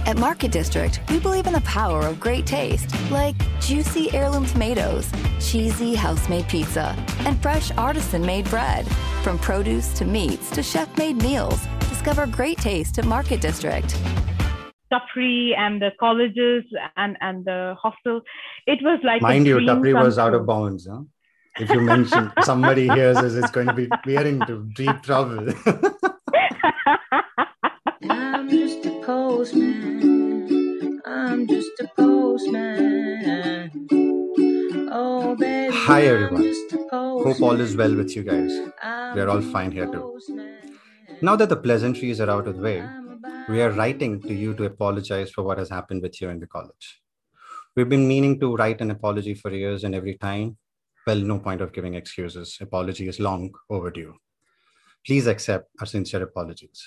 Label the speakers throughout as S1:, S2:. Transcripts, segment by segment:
S1: At Market District, we believe in the power of great taste, like juicy heirloom tomatoes, cheesy house-made pizza, and fresh artisan-made bread. From produce to meats to chef-made meals, discover great taste at Market District.
S2: Tapri and the colleges and the hostel, it was like
S3: mind you, Tapri was out of bounds. Huh? If you mention somebody hears this, it's going to be we are into deep trouble.
S4: I'm just a postman. I'm just a postman. Oh, baby.
S3: Hi, everyone. Hope all is well with you guys. We're all fine here too. Now that the pleasantries are out of the way, we are writing to you to apologize for what has happened with you in the college. We've been meaning to write an apology for years, and every time, well, no point of giving excuses. Apology is long overdue. Please accept our sincere apologies.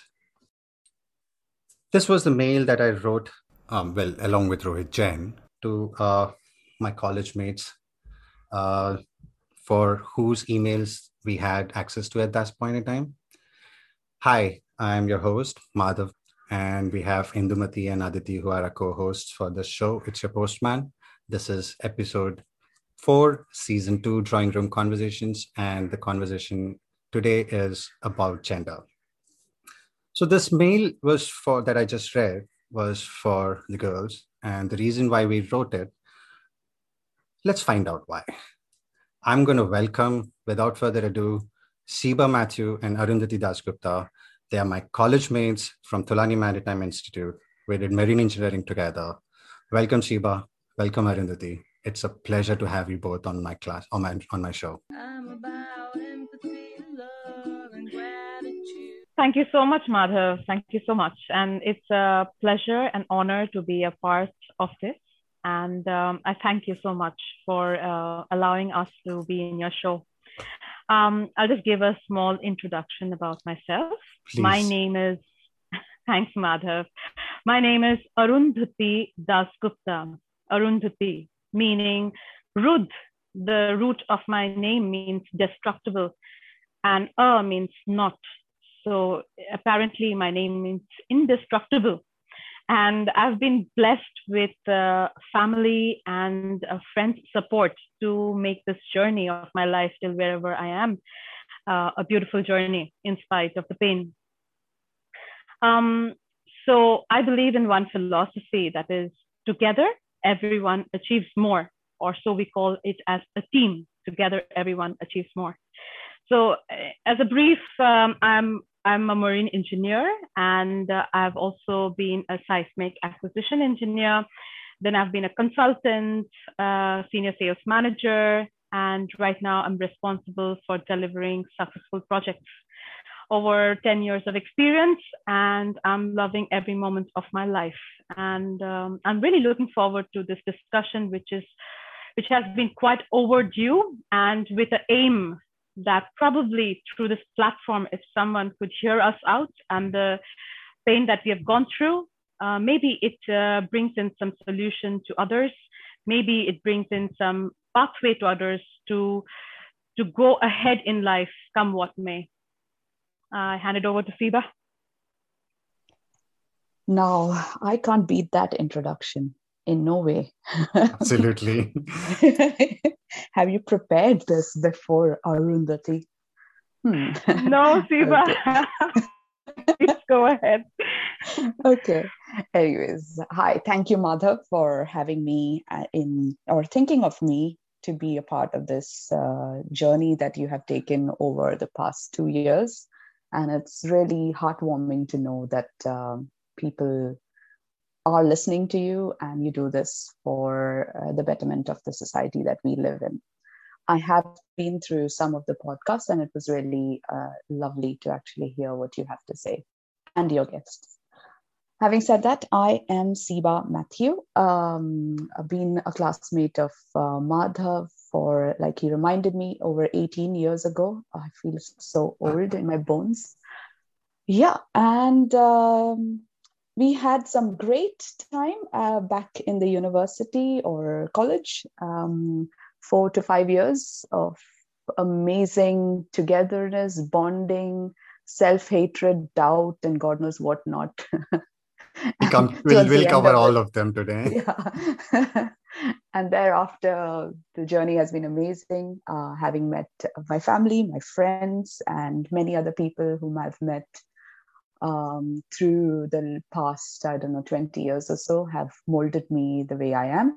S3: This was the mail that I wrote, along with Rohit Jain, to my college mates, for whose emails we had access to at that point in time. Hi, I'm your host, Madhav, and we have Indumati and Aditi, who are our co-hosts for this show. It's your postman. This is episode 4, season 2, Drawing Room Conversations, and the conversation today is about gender. So this mail that I just read was for the girls, and the reason why we wrote it, let's find out why. I'm going to welcome, without further ado, Siba Mathew and Arundhati Dasgupta. They are my college mates from Tulani Maritime Institute. We did marine engineering together. Welcome, Siba. Welcome, Arundhati. It's a pleasure to have you both on my class, on my show.
S4: I'm about empathy, love, and gratitude.
S2: Thank you so much, Madhav. Thank you so much. And it's a pleasure and honor to be a part of this. And I thank you so much for allowing us to be in your show. I'll just give a small introduction about myself.
S3: Please.
S2: My name is, thanks, Madhav. My name is Arundhati Dasgupta. Arundhati, meaning Rudh. The root of my name means destructible, and means not. So apparently my name means indestructible. And I've been blessed with family and friends' support to make this journey of my life till wherever I am a beautiful journey in spite of the pain. So I believe in one philosophy, that is, together everyone achieves more, or so we call it as a team. Together everyone achieves more. So as a brief, I'm a marine engineer, and I've also been a seismic acquisition engineer. Then I've been a consultant, senior sales manager, and right now I'm responsible for delivering successful projects. Over 10 years of experience, and I'm loving every moment of my life. And I'm really looking forward to this discussion, which has been quite overdue, and with the aim that probably through this platform, if someone could hear us out and the pain that we have gone through, maybe it brings in some solution to others. Maybe it brings in some pathway to others to go ahead in life, come what may. I hand it over to Siba.
S5: No, I can't beat that introduction. In no way.
S3: Absolutely.
S5: Have you prepared this before, Arundhati?
S2: No, Siba.
S5: Okay.
S2: Please go ahead.
S5: Okay. Anyways, hi. Thank you, Madhav, for having me or thinking of me to be a part of this journey that you have taken over the past 2 years. And it's really heartwarming to know that people are listening to you, and you do this for the betterment of the society that we live in. I have been through some of the podcasts, and it was really lovely to actually hear what you have to say and your guests. Having said that, I am Siba Mathew. I've been a classmate of Madhav for, like he reminded me, over 18 years ago. I feel so old in my bones. Yeah, and we had some great time back in the university or college, 4 to 5 years of amazing togetherness, bonding, self-hatred, doubt, and God knows what not.
S3: We'll,
S5: towards
S3: we'll
S5: the end
S3: cover
S5: of
S3: all
S5: it.
S3: of them today.
S5: Yeah. And thereafter, the journey has been amazing, having met my family, my friends, and many other people whom I've met through the past, I don't know, 20 years or so, have molded me the way I am,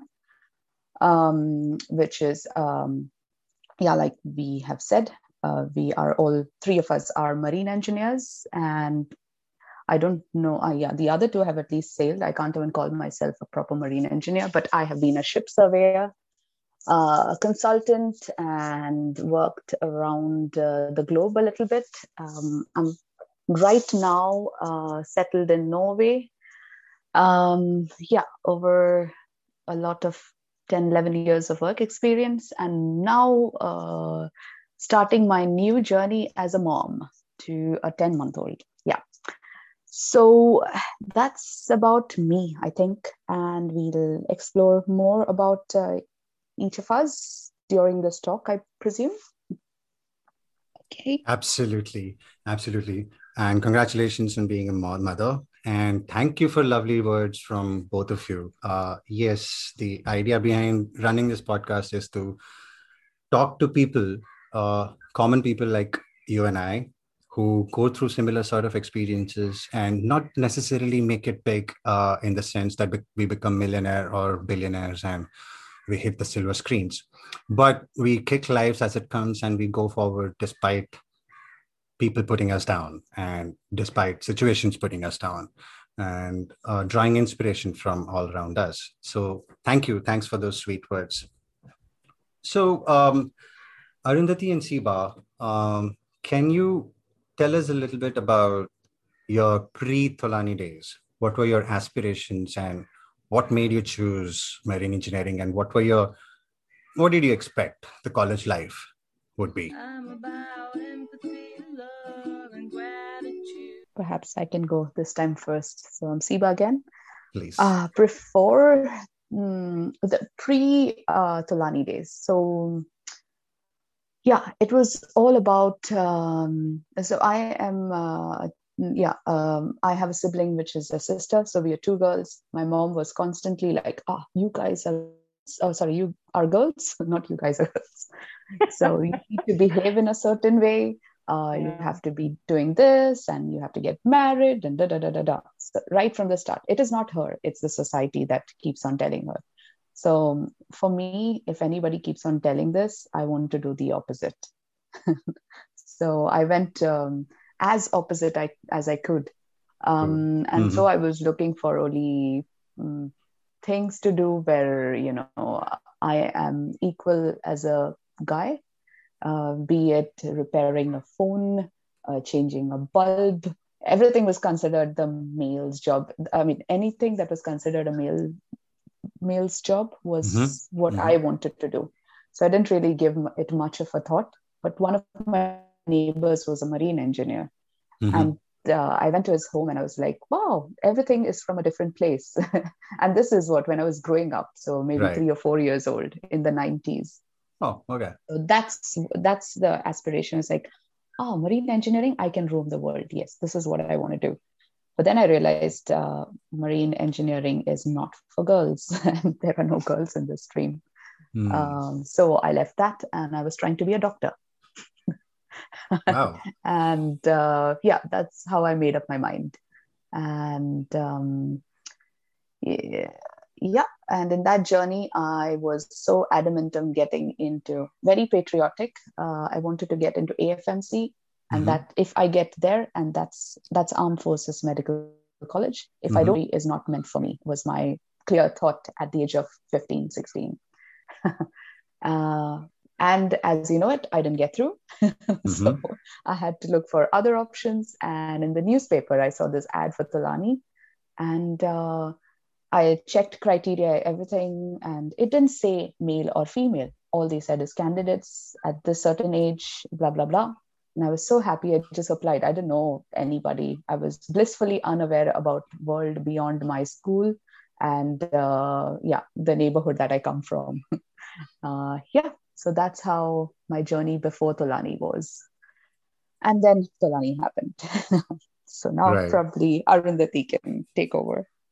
S5: which is, yeah, like we have said, we are all three of us are marine engineers, and I don't know. Yeah, the other two have at least sailed. I can't even call myself a proper marine engineer, but I have been a ship surveyor, a consultant, and worked around the globe a little bit. I'm right now settled in Norway. Yeah, over a lot of 10, 11 years of work experience, and now starting my new journey as a mom to a 10-month-old. Yeah. So that's about me, I think, and we'll explore more about each of us during this talk, I presume. Okay.
S3: Absolutely. Absolutely. And congratulations on being a mother. And thank you for lovely words from both of you. Yes, the idea behind running this podcast is to talk to people, common people like you and I, who go through similar sort of experiences and not necessarily make it big in the sense that we become millionaire or billionaires and we hit the silver screens. But we kick lives as it comes and we go forward despite people putting us down and despite situations putting us down and drawing inspiration from all around us. So thank you. Thanks for those sweet words. So Arundhati and Siba, can you tell us a little bit about your pre-Tolani days? What were your aspirations and what made you choose marine engineering, and what did you expect the college life would be?
S4: I'm about empathy, love, and gratitude.
S5: Perhaps I can go this time first. So I'm Siba again.
S3: Please.
S5: Before the pre-Tolani days. So yeah, it was all about. So I am. I have a sibling which is a sister. So we are two girls. My mom was constantly like, you guys are. Oh, sorry, you are girls, not you guys are girls. So you need to behave in a certain way. You have to be doing this, and you have to get married, and da da da da da. So right from the start, it is not her; it's the society that keeps on telling her. So for me, if anybody keeps on telling this, I want to do the opposite. So I went as opposite as I could. And so I was looking for only things to do where, I am equal as a guy, be it repairing a phone, changing a bulb. Everything was considered the male's job. I mean, anything that was considered a male's job was what I wanted to do. So I didn't really give it much of a thought. But one of my neighbors was a marine engineer. And I went to his home and I was like, wow, everything is from a different place. And this is when I was growing up. So maybe 3 or 4 years old in the 90s.
S3: Oh, okay.
S5: So that's the aspiration. It's like, marine engineering, I can roam the world. Yes, this is what I want to do. But then I realized marine engineering is not for girls. There are no girls in this stream. So I left that and I was trying to be a doctor.
S3: Wow.
S5: And that's how I made up my mind. And and in that journey, I was so adamant on getting into, very patriotic. I wanted to get into AFMC, and that if I get there, and that's Armed Forces Medical College. If I don't, is not meant for me, was my clear thought at the age of 15, 16. And as you know it, I didn't get through. So I had to look for other options. And in the newspaper, I saw this ad for Tolani. And I checked criteria, everything, and it didn't say male or female. All they said is candidates at this certain age, blah, blah, blah. And I was so happy I just applied. I didn't know anybody. I was blissfully unaware about world beyond my school and the neighborhood that I come from. So that's how my journey before Tolani was. And then Tolani happened. So now probably Arundhati can take over.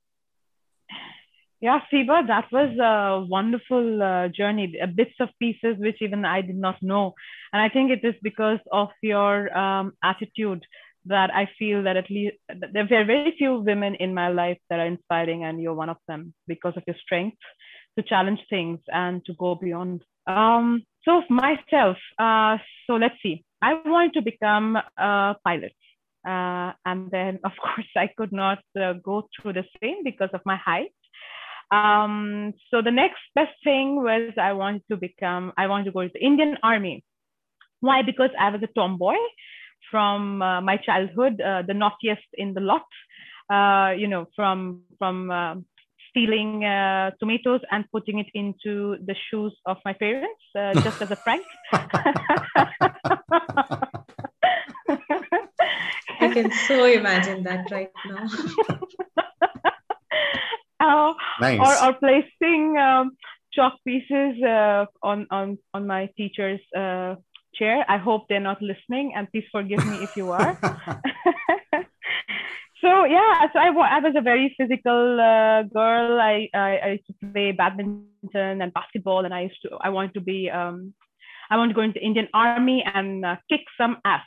S2: Yeah, Siba, that was a wonderful journey, bits of pieces which even I did not know. And I think it is because of your attitude that I feel that at least there are very few women in my life that are inspiring, and you're one of them because of your strength to challenge things and to go beyond. So myself, so let's see. I want to become a pilot. And then, of course, I could not go through the same because of my height. So the next best thing was I want to go to the Indian Army. Why? Because I was a tomboy from my childhood, the naughtiest in the lot. From stealing tomatoes and putting it into the shoes of my parents, just as a prank.
S6: I can so imagine that right now.
S3: Nice.
S2: Or placing chalk pieces on my teacher's chair. I hope they're not listening, and please forgive me if you are. So yeah, so I was a very physical girl. I used to play badminton and basketball, and I want to go into the Indian Army and kick some ass.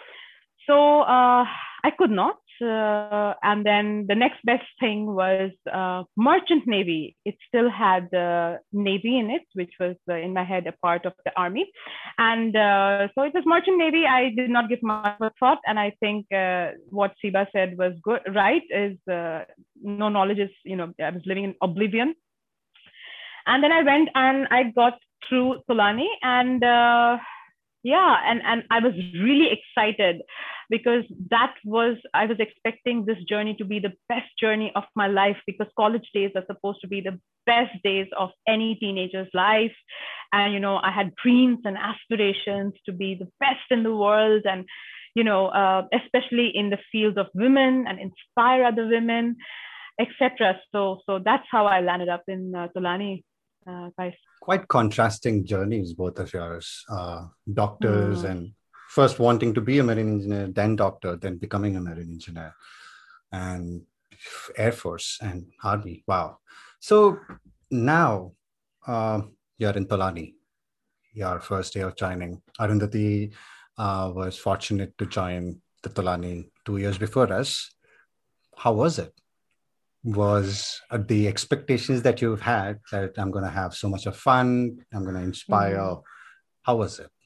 S2: So I could not. And then the next best thing was merchant navy. It still had navy in it, which was in my head a part of the army. And so it was merchant navy. I did not give much of a thought. And I think what Siba said was good, right? Is no knowledge is, I was living in oblivion. And then I went and I got through Tulani, and and I was really excited because I was expecting this journey to be the best journey of my life, because college days are supposed to be the best days of any teenager's life. And, I had dreams and aspirations to be the best in the world, and, especially in the field of women, and inspire other women, etc. So that's how I landed up in Tulani, guys.
S3: Quite contrasting journeys, both of yours. Doctors and first wanting to be a marine engineer, then doctor, then becoming a marine engineer, and Air Force and Army. Wow. So now you're in Tulani, your first day of joining. Arundhati was fortunate to join the Tulani 2 years before us. How was it? Was the expectations that you've had that I'm going to have so much of fun, I'm going to inspire, how was it?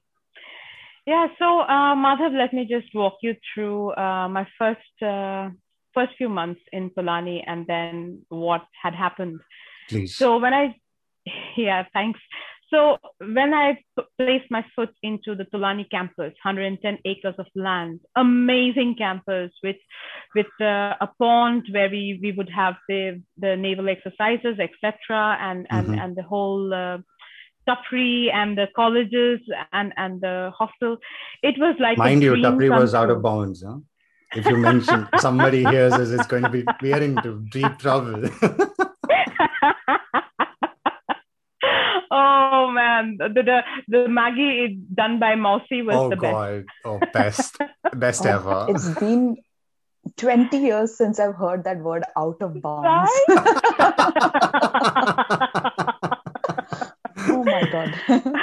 S2: Yeah, so Madhav, let me just walk you through my first few months in Tulani, and then what had happened.
S3: Please.
S2: So thanks. So when I placed my foot into the Tulani campus, 110 acres of land, amazing campus with a pond where we would have the naval exercises, etc., and the whole Tapri and the colleges and the hostel. It was like,
S3: mind you, Tapri was out of bounds. Huh? If you mention somebody hears us, it's going to be, we are into deep trouble.
S2: Oh man, the Maggie done by Mousy was the best.
S3: Oh, best ever.
S5: It's been 20 years since I've heard that word, out of bounds.
S2: Right?
S5: Oh my God.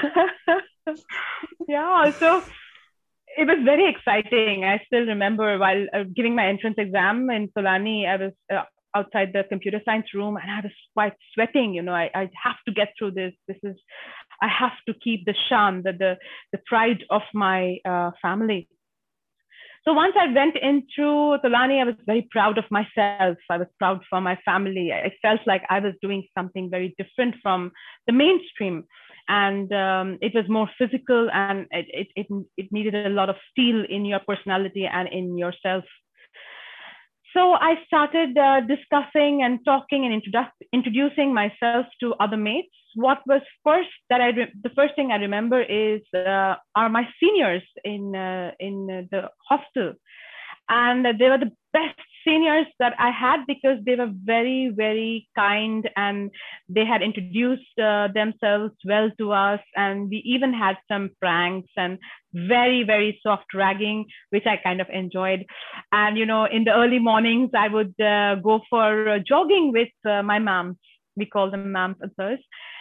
S2: Yeah, so it was very exciting. I still remember while giving my entrance exam in Tulani, I was outside the computer science room, and I was quite sweating. I have to get through this. I have to keep the shan, the pride of my family. So once I went into Tulani, I was very proud of myself. I was proud for my family. I felt like I was doing something very different from the mainstream. And it was more physical, and it needed a lot of steel in your personality and in yourself. So I started discussing and talking and introducing myself to other mates. What was the first thing I remember is are my seniors in the hostel. And they were the best seniors that I had because they were very, very kind, and they had introduced themselves well to us. And we even had some pranks and very, very soft ragging, which I kind of enjoyed. And, in the early mornings, I would go for jogging with my moms. We call them moms and sirs.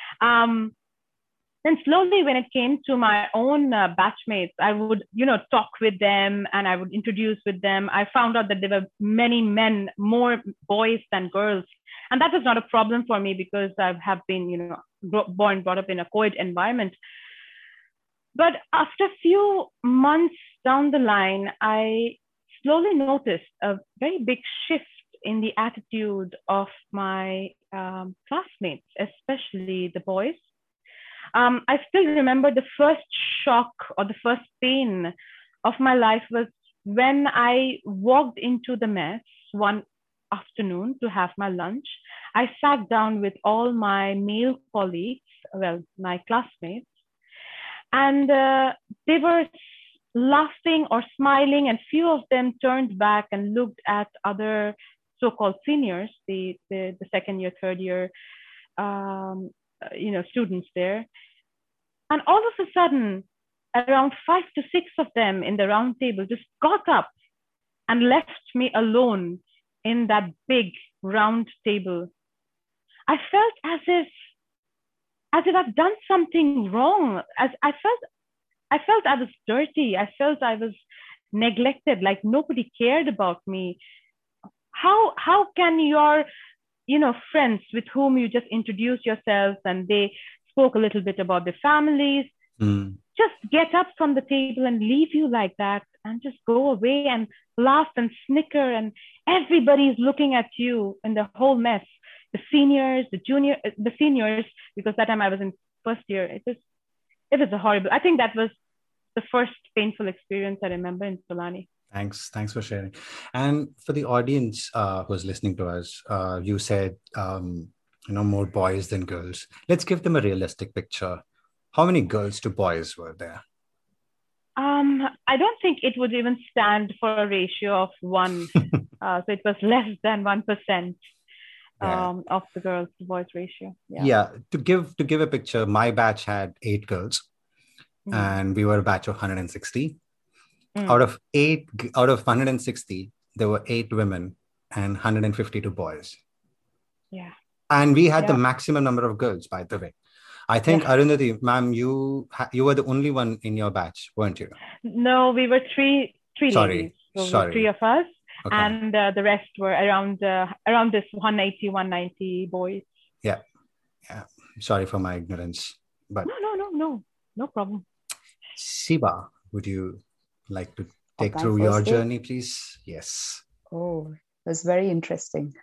S2: Then slowly, when it came to my own batchmates, I would, talk with them and I would introduce with them. I found out that there were many men, more boys than girls. And that was not a problem for me because I have been, brought up in a co-ed environment. But after a few months down the line, I slowly noticed a very big shift in the attitude of my classmates, especially the boys. I still remember the first shock or the first pain of my life was when I walked into the mess one afternoon to have my lunch. I sat down with all my male colleagues, well, my classmates, and they were laughing or smiling, and few of them turned back and looked at other so-called seniors, the second year, third year, students there. And all of a sudden, around 5 to 6 of them in the round table just got up and left me alone in that big round table. I felt as if I've done something wrong. As I felt I was dirty. I felt I was neglected, like nobody cared about me. How can your friends with whom you just introduced yourselves and they spoke a little bit about their families, just get up from the table and leave you like that and just go away and laugh and snicker, and everybody's looking at you in the whole mess. The seniors, the seniors, because that time I was in first year. It was a horrible. I think that was the first painful experience I remember in Tolani.
S3: Thanks for sharing. And for the audience who's listening to us, you said, more boys than girls. Let's give them a realistic picture. How many girls to boys were there?
S2: I don't think it would even stand for a ratio of 1. So it was less than 1% of the girls to boys ratio.
S3: Yeah. To give a picture, my batch had 8 girls, and we were a batch of 160. Out of 160, there were 8 women and 152 boys.
S2: Yeah.
S3: And we had the maximum number of girls, by the way. I think, Arundhati, ma'am, you were the only one in your batch, weren't you?
S2: No, we were three ladies. So
S3: Sorry.
S2: 3 of us.
S3: Okay.
S2: And the rest were around this 190 boys.
S3: Yeah. Sorry for my ignorance. But
S2: No problem.
S3: Siba, would you like to take
S5: my
S3: through your
S5: first day?
S3: journey, please? Yes.
S5: Oh, it was very interesting.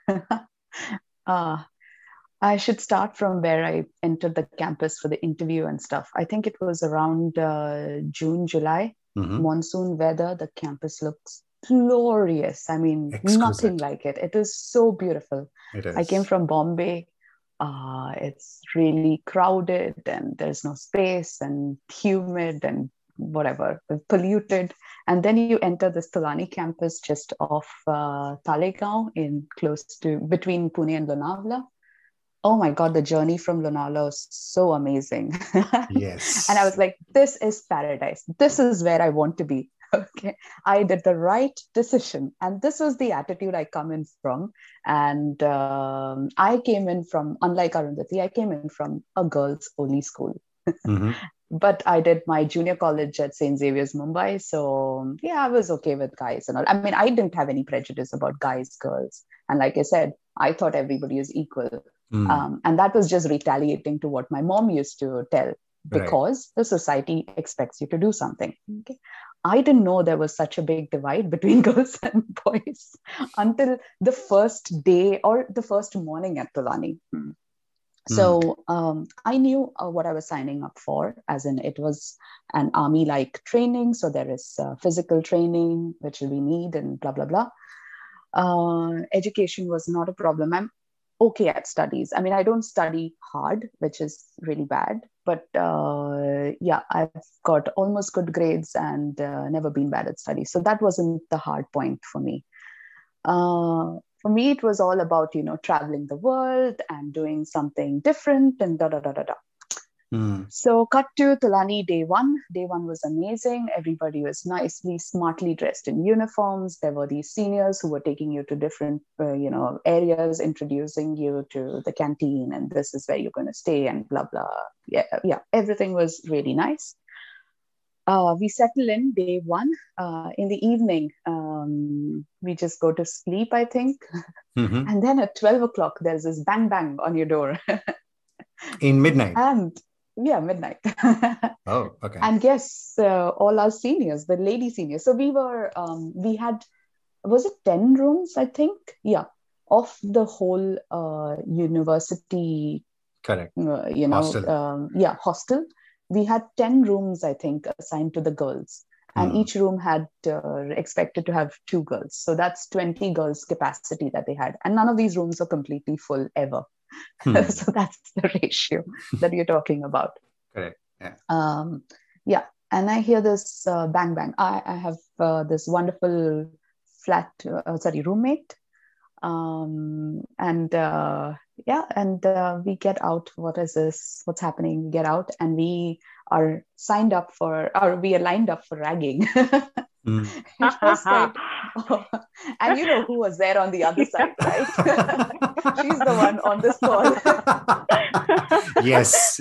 S5: I should start from where I entered the campus for the interview and stuff. I think it was around June, July, monsoon weather. The campus looks glorious. I mean,
S3: Exquisite.
S5: nothing like it. It is so beautiful.
S3: It is.
S5: I came from Bombay. It's really crowded and there's no space and humid and whatever, polluted. And then you enter this Tolani campus just off Talegaon, between Pune and Lonavala. Oh my God, the journey from Lonavala was so amazing.
S3: Yes.
S5: And I was like, this is paradise. This is where I want to be. Okay. I did the right decision. And this was the attitude I come in from. And I came in from, unlike Arundhati, I came in from a girls' only school. But I did my junior college at St. Xavier's, Mumbai. So yeah, I was okay with guys and all. I mean, I didn't have any prejudice about guys, girls. And like I said, I thought everybody is equal. And that was just retaliating to what my mom used to tell, because the society expects you to do something. Okay. I didn't know there was such a big divide between girls and boys until the first day or the first morning at Tolani. So I knew what I was signing up for, as in it was an army-like training. So there is physical training, which we need, and blah, blah, blah. Education was not a problem. okay at studies. I mean, I don't study hard, which is really bad, but yeah, I've got almost good grades and never been bad at studies. So that wasn't the hard point for me. For me, it was all about, traveling the world and doing something different and da da da da da. So cut to Tulani day one. Day one was amazing. Everybody was nicely, smartly dressed in uniforms. There were these seniors who were taking you to different, areas, introducing you to the canteen, and this is where you're going to stay, and blah blah. Yeah, yeah. Everything was really nice. We settle in day one. In the evening, we just go to sleep, I think. And then at 12 o'clock, there's this bang bang on your door.
S3: In midnight.
S5: And yeah, midnight.
S3: Oh, okay.
S5: And yes, all our seniors, the lady seniors. So we had, was it 10 rooms, I think? Yeah, of the whole university.
S3: Correct.
S5: Hostel. Hostel. We had 10 rooms, I think, assigned to the girls. And each room had expected to have 2 girls. So that's 20 girls capacity that they had. And none of these rooms are completely full ever. So that's the ratio that you're talking about.
S3: Correct. Yeah.
S5: And I hear this bang bang. I have this wonderful roommate. We get out. What is this? What's happening? We get out, and we are lined up for ragging. It was like, and you know who was there on the other side, right? She's the one on this call.
S3: Yes.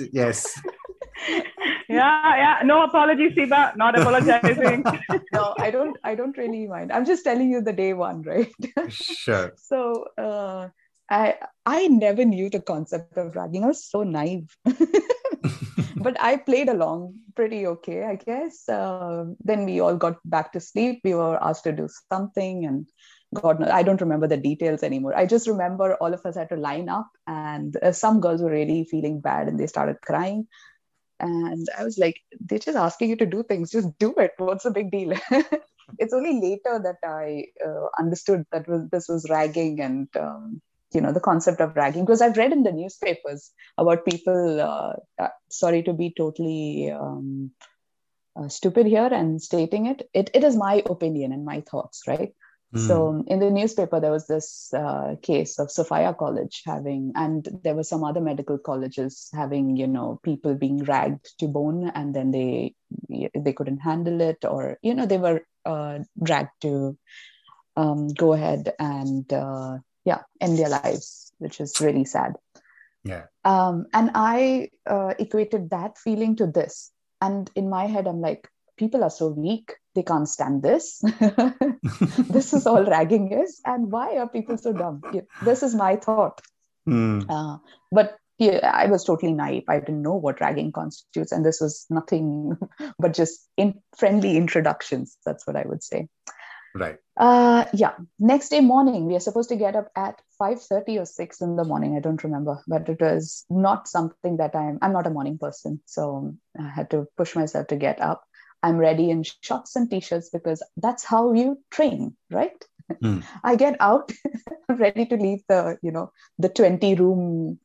S2: Yeah. No apologies, Siba. Not apologizing.
S5: No, I don't really mind. I'm just telling you the day one, right?
S3: Sure.
S5: So I never knew the concept of ragging. I was so naive. But I played along pretty okay, I guess. Then we all got back to sleep. We were asked to do something, and God knows, I don't remember the details anymore. I just remember all of us had to line up, and some girls were really feeling bad and they started crying. And I was like, they're just asking you to do things. Just do it. What's the big deal? It's only later that I understood that this was ragging and the concept of ragging, because I've read in the newspapers about people, sorry to be totally stupid here and stating it. It is my opinion and my thoughts, right? So in the newspaper, there was this case of Sophia College and there were some other medical colleges having, people being ragged to bone, and then they couldn't handle it, or, they were dragged to go ahead and end their lives, which is really sad.
S3: Yeah.
S5: And I equated that feeling to this. And in my head, I'm like, people are so weak. They can't stand this. This is all ragging is. And why are people so dumb? This is my thought. But I was totally naive. I didn't know what ragging constitutes. And this was nothing but just friendly introductions. That's what I would say.
S3: Right.
S5: Next day morning, we are supposed to get up at 5:30 or 6 in the morning. I don't remember, but it was not something that I'm not a morning person. So I had to push myself to get up. I'm ready in shorts and t-shirts because that's how you train, right? I get out, ready to leave the 20 room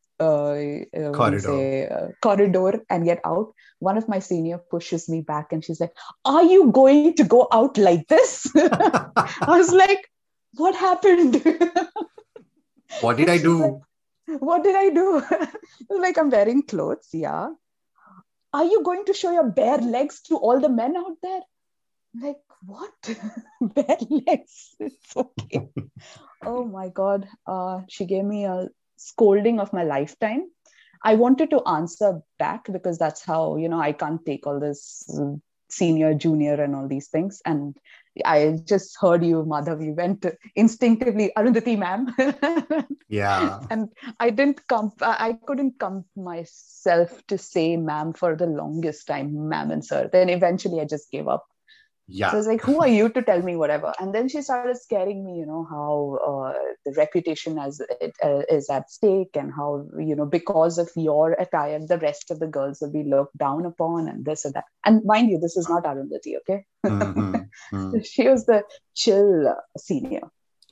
S5: corridor and get out. One of my senior pushes me back and she's like, "Are you going to go out like this?" I was like, "What happened?"
S3: What did I do?
S5: Like, what did I do? Like, I'm wearing clothes, yeah. Are you going to show your bare legs to all the men out there? Like, what? Bare legs? It's okay. Oh my God. She gave me a scolding of my lifetime. I wanted to answer back because that's how, I can't take all this senior, junior and all these things. And I just heard you, Madhav, you went instinctively, "Arundhati, ma'am."
S3: Yeah.
S5: And I couldn't come myself to say ma'am for the longest time, ma'am and sir. Then eventually I just gave up.
S3: Yeah.
S5: So I was like, "Who are you to tell me whatever?" And then she started scaring me, how the reputation is at stake, and how, because of your attire, the rest of the girls will be looked down upon, and this and that. And mind you, this is not Arundhati, okay? She was the chill senior.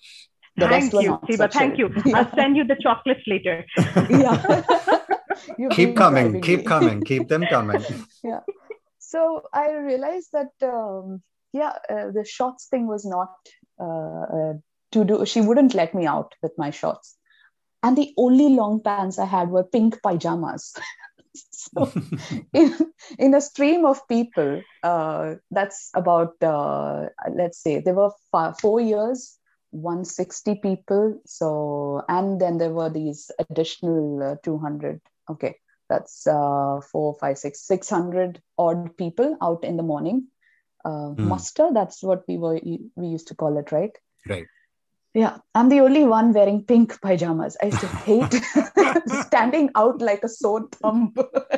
S5: The rest
S2: Thank
S5: were
S2: you,
S5: not so
S2: Siba. Thank
S5: chill.
S2: you. I'll send you the chocolates later.
S5: Yeah. You've
S3: Keep
S5: been
S3: coming,
S5: driving
S3: keep
S5: me.
S3: coming, keep them coming.
S5: Yeah. So I realized that, the shorts thing was not to do. She wouldn't let me out with my shorts. And the only long pants I had were pink pajamas. So in, in a stream of people, that's about, let's say, there were 4 years, 160 people. So, and then there were these additional 200. Okay, that's 4, 5, 6, 600 odd people out in the morning. Muster, that's what we used to call it, right?
S3: Right.
S5: Yeah, I'm the only one wearing pink pajamas. I used to hate standing out like a sore thumb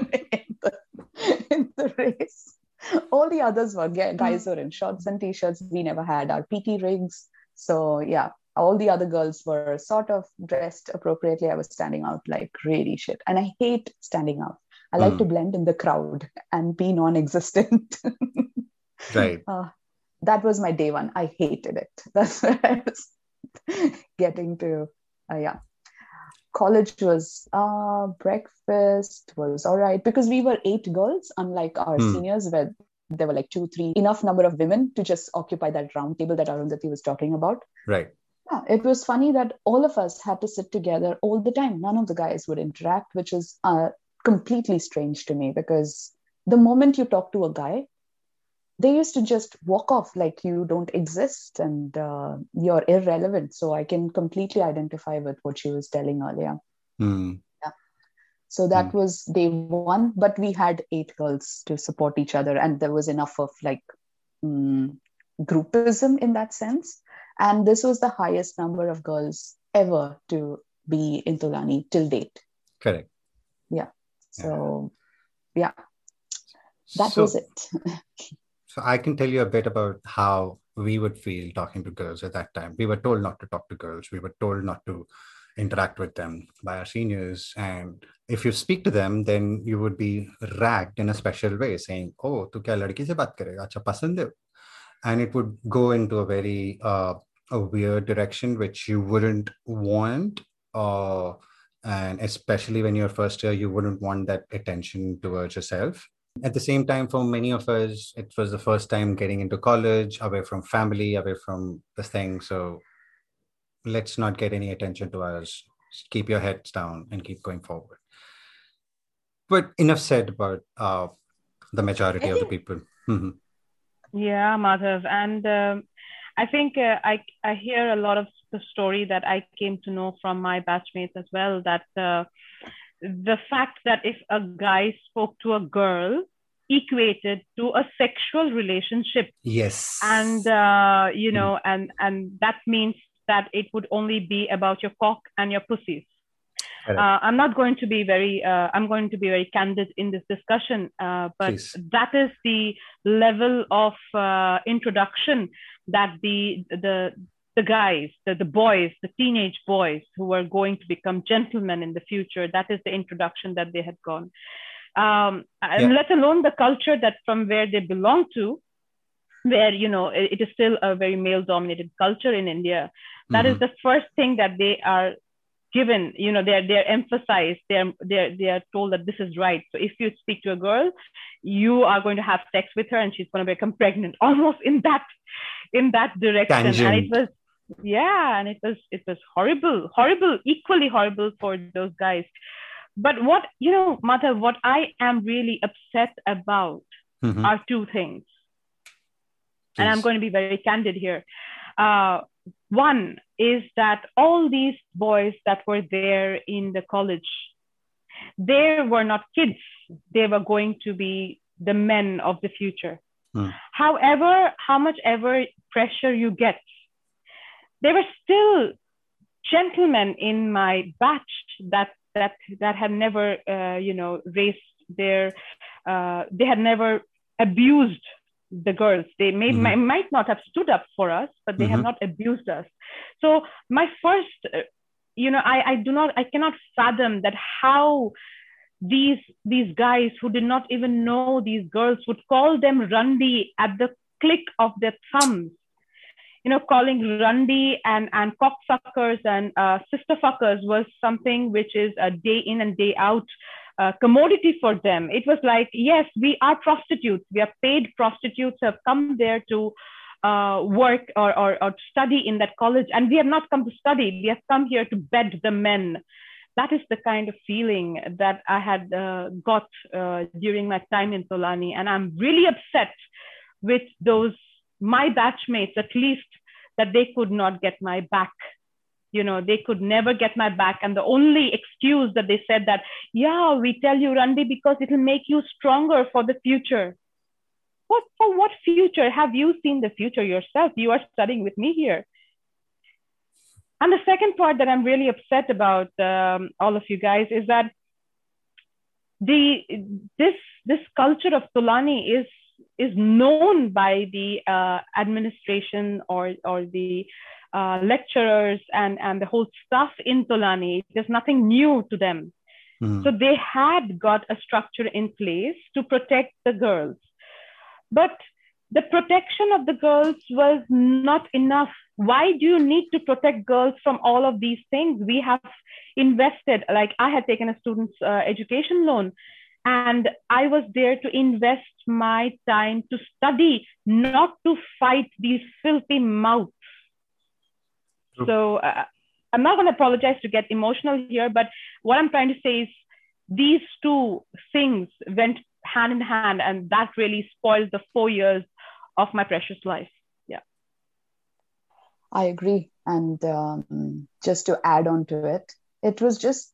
S5: in the race. All the others were guys were in shorts and t-shirts. We never had our PT rigs. So yeah, all the other girls were sort of dressed appropriately. I was standing out like really shit. And I hate standing out. I like to blend in the crowd and be non-existent.
S3: Right.
S5: That was my day one. I hated it. That's where I was getting to. College was breakfast was all right because we were 8 girls, unlike our seniors where there were like 2, 3, enough number of women to just occupy that round table that Arundhati was talking about.
S3: Right.
S5: Yeah, it was funny that all of us had to sit together all the time. None of the guys would interact, which is completely strange to me because the moment you talk to a guy, they used to just walk off like you don't exist and you're irrelevant. So I can completely identify with what she was telling earlier. Yeah. So that was day one, but we had 8 girls to support each other, and there was enough of like groupism in that sense. And this was the highest number of girls ever to be in Tulani till date.
S3: Correct.
S5: Yeah. So that was it.
S3: So I can tell you a bit about how we would feel talking to girls at that time. We were told not to talk to girls. We were told not to interact with them by our seniors. And if you speak to them, then you would be ragged in a special way, saying, "Oh, tu kya ladki se baat karega? Acha pasand hai." And it would go into a very a weird direction, which you wouldn't want. And especially when you're first year, you wouldn't want that attention towards yourself. At the same time, for many of us, it was the first time getting into college, away from family, away from the thing. So let's not get any attention to us. Just keep your heads down and keep going forward. But enough said about the majority of the people.
S2: Yeah, Madhav. And I think I hear a lot of the story that I came to know from my batchmates as well, that the fact that if a guy spoke to a girl equated to a sexual relationship.
S3: Yes.
S2: And, and that means that it would only be about your cock and your pussies. I'm going to be very candid in this discussion, but Please. That is the level of introduction that the guys, the boys, the teenage boys who are going to become gentlemen in the future, that is the introduction that they had gone. Let alone the culture that from where they belong to, where, it is still a very male-dominated culture in India. That is the first thing that they are given, they're emphasized, they are told that this is right. So if you speak to a girl, you are going to have sex with her and she's going to become pregnant, almost in that direction.
S3: Tangent.
S2: And it was horrible, equally horrible for those guys. But what, Madhav, what I am really upset about are 2 things. Please. And I'm going to be very candid here. One is that all these boys that were there in the college, they were not kids. They were going to be the men of the future. However, how much ever pressure you get, they were still gentlemen in my batch that had never, raised their, they had never abused the girls. They might not have stood up for us, but they have not abused us. So my first, I cannot fathom that how these guys who did not even know these girls would call them Randi at the click of their thumbs. calling Randi and cocksuckers and sister fuckers was something which is a day in and day out commodity for them. It was like, yes, we are prostitutes. We are paid prostitutes who have come there to work or study in that college. And we have not come to study. We have come here to bed the men. That is the kind of feeling that I had got during my time in Tolani. And I'm really upset with my batchmates, at least, that they could not get my back. They could never get my back. And the only excuse that they said that, yeah, we tell you, Randi, because it'll make you stronger for the future. For what future? Have you seen the future yourself? You are studying with me here. And the second part that I'm really upset about, all of you guys, is that this culture of Tolani is known by the administration or the lecturers and the whole staff in Tolani. There's nothing new to them. So they had got a structure in place to protect the girls. But the protection of the girls was not enough. Why do you need to protect girls from all of these things? We have invested, like I had taken a student's education loan, and I was there to invest my time to study, not to fight these filthy mouths. So I'm not going to apologize to get emotional here, but what I'm trying to say is these two things went hand in hand, and that really spoiled the 4 years of my precious life. Yeah,
S5: I agree. And just to add on to it, it was just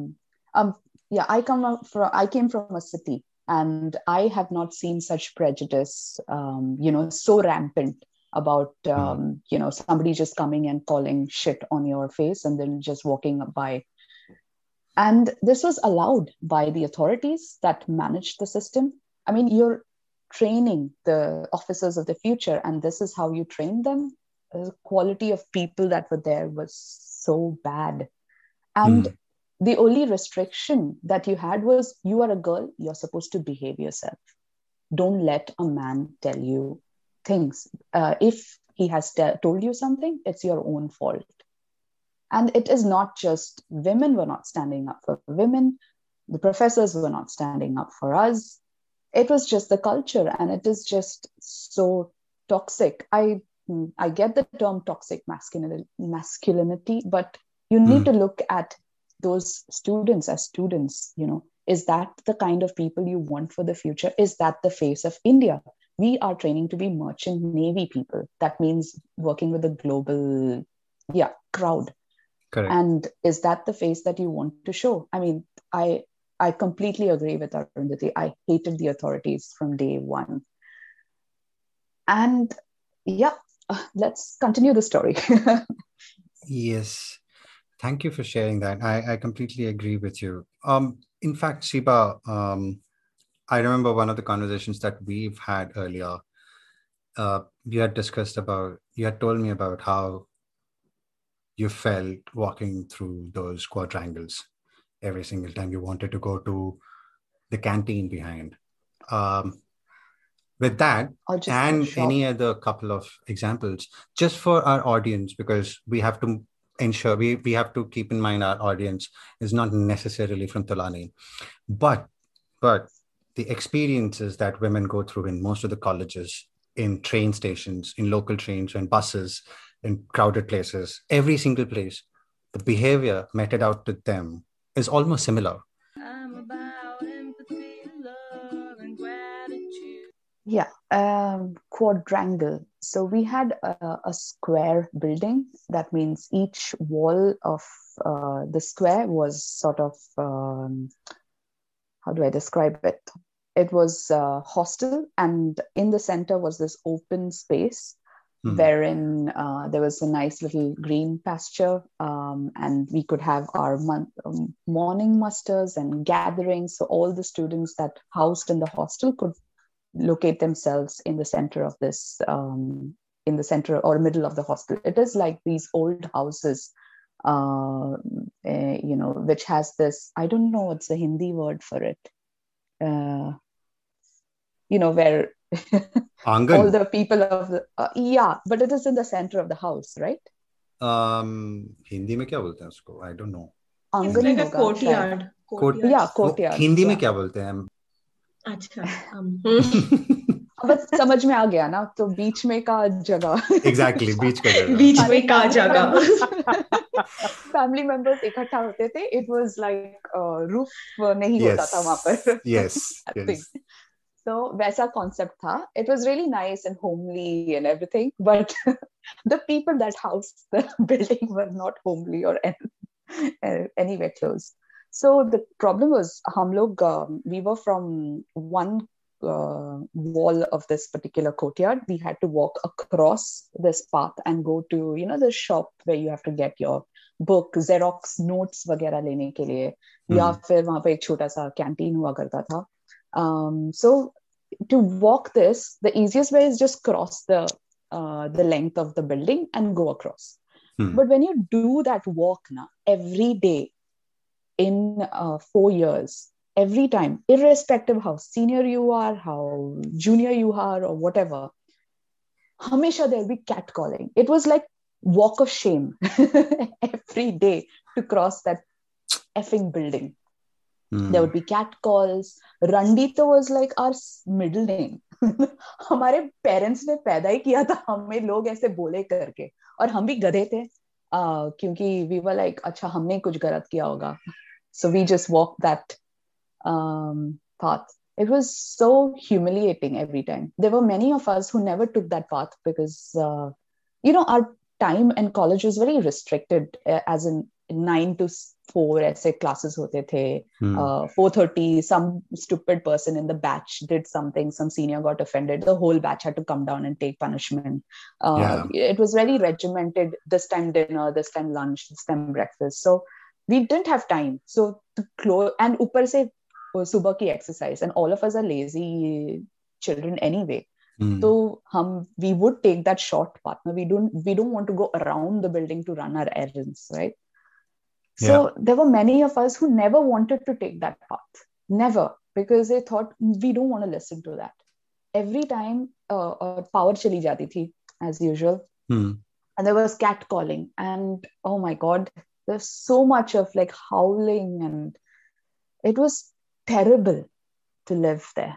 S5: I came from a city, and I have not seen such prejudice so rampant about somebody just coming and calling shit on your face and then just walking by. And this was allowed by the authorities that managed the system. I mean, you're training the officers of the future, and this is how you train them. The quality of people that were there was so bad. And the only restriction that you had was, you are a girl, you're supposed to behave yourself. Don't let a man tell you things. If he has told you something, it's your own fault. And it is not just women were not standing up for women. The professors were not standing up for us. It was just the culture, and it is just so toxic. I get the term toxic masculinity, but you need to look at those students as students. Is that the kind of people you want for the future? Is that the face of India? We are training to be merchant navy people. That means working with a global crowd.
S3: Correct.
S5: And is that the face that you want to show? I mean, I completely agree with Arundhati. I hated the authorities from day one. And let's continue the story.
S3: Yes. Thank you for sharing that. I completely agree with you. In fact, Shiba, I remember one of the conversations that we've had earlier. You had told me about how you felt walking through those quadrangles every single time you wanted to go to the canteen behind. With that, and any other couple of examples, just for our audience, because we have to ensure, we have to keep in mind our audience is not necessarily from Tolani, but the experiences that women go through in most of the colleges, in train stations, in local trains and buses, in crowded places, every single place, the behavior meted out to them is almost similar.
S4: I'm about empathy, love, and gratitude.
S5: Quadrangle. So we had a square building. That means each wall of the square was sort of, how do I describe it? It was a hostel, and in the center was this open space wherein there was a nice little green pasture, and we could have our morning musters and gatherings. So all the students that housed in the hostel could locate themselves in the center of this, in the center or middle of the hostel. It is like these old houses, which has this, I don't know what's the Hindi word for it, where All
S3: Angan.
S5: the people of the yeah, but it is in the center of the house, right?
S3: Hindi में क्या बोलते हैं उसको? I don't know.
S6: It's
S5: आंगन ही
S6: like a
S5: होगा शायद.
S6: courtyard.
S3: Court-
S6: Courtyard.
S5: Yeah,
S3: वो
S5: courtyard.
S3: Hindi में
S5: Yeah.
S3: क्या बोलते हैं?
S6: अच्छा.
S5: बस समझ में आ गया ना, तो बीच में का जगह.
S3: Exactly, बीच का जगह.
S6: बीच में का जगह.
S5: फैमिली मेंबर्स इकट्ठा होते थे. इट वाज लाइक रूफ नहीं होता था वहां पर.
S3: Yes.
S5: So वैसा concept था. It was really nice and homely and everything, but the people that housed the building were not homely or anywhere close. So the problem was हम लोग we were from one wall of this particular courtyard. We had to walk across this path and go to the shop where you have to get your book, Xerox notes वगैरह लेने के लिए, या फिर वहां पे एक छोटा सा कैंटीन हुआ करता था. So to walk this, the easiest way is just cross the length of the building and go across. But when you do that walk now every day in 4 years, every time, irrespective how senior you are, how junior you are, or whatever, hamisha there'll be catcalling. It was like walk of shame every day to cross that effing building. There would be catcalls. Randito was like our middle name. हमारे parents ने पैदा ही किया था हमें लोग ऐसे बोले करके, और हम भी गधे थे क्योंकि we were like अच्छा हमने कुछ गलत किया होगा. So we just walked that path. It was so humiliating every time. There were many of us who never took that path because our time in college was very restricted, as in 9 to 4 ऐसे classes होते थे. 4:30 some stupid person in the batch did something, some senior got offended, the whole batch had to come down and take punishment. It was very regimented. This time dinner, this time lunch, this time breakfast. So we didn't have time. So to close, and ऊपर से सुबह की exercise, and all of us are lazy children anyway. So we would take that short path. We don't want to go around the building to run our errands, right? So there were many of us who never wanted to take that path. Never. Because they thought, we don't want to listen to that. Every time power chali jati thi, as usual. And there was cat calling. And oh my God, there's so much of like howling. And it was terrible to live there.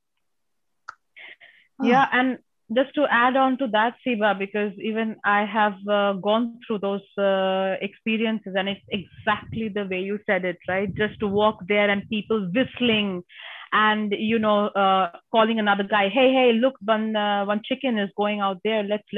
S2: Yeah, and just to add on to that, Siba, because even I have gone through those experiences, and it's exactly the way you said it, right? Just to walk there and people whistling and, calling another guy, hey, look, one chicken is going out there.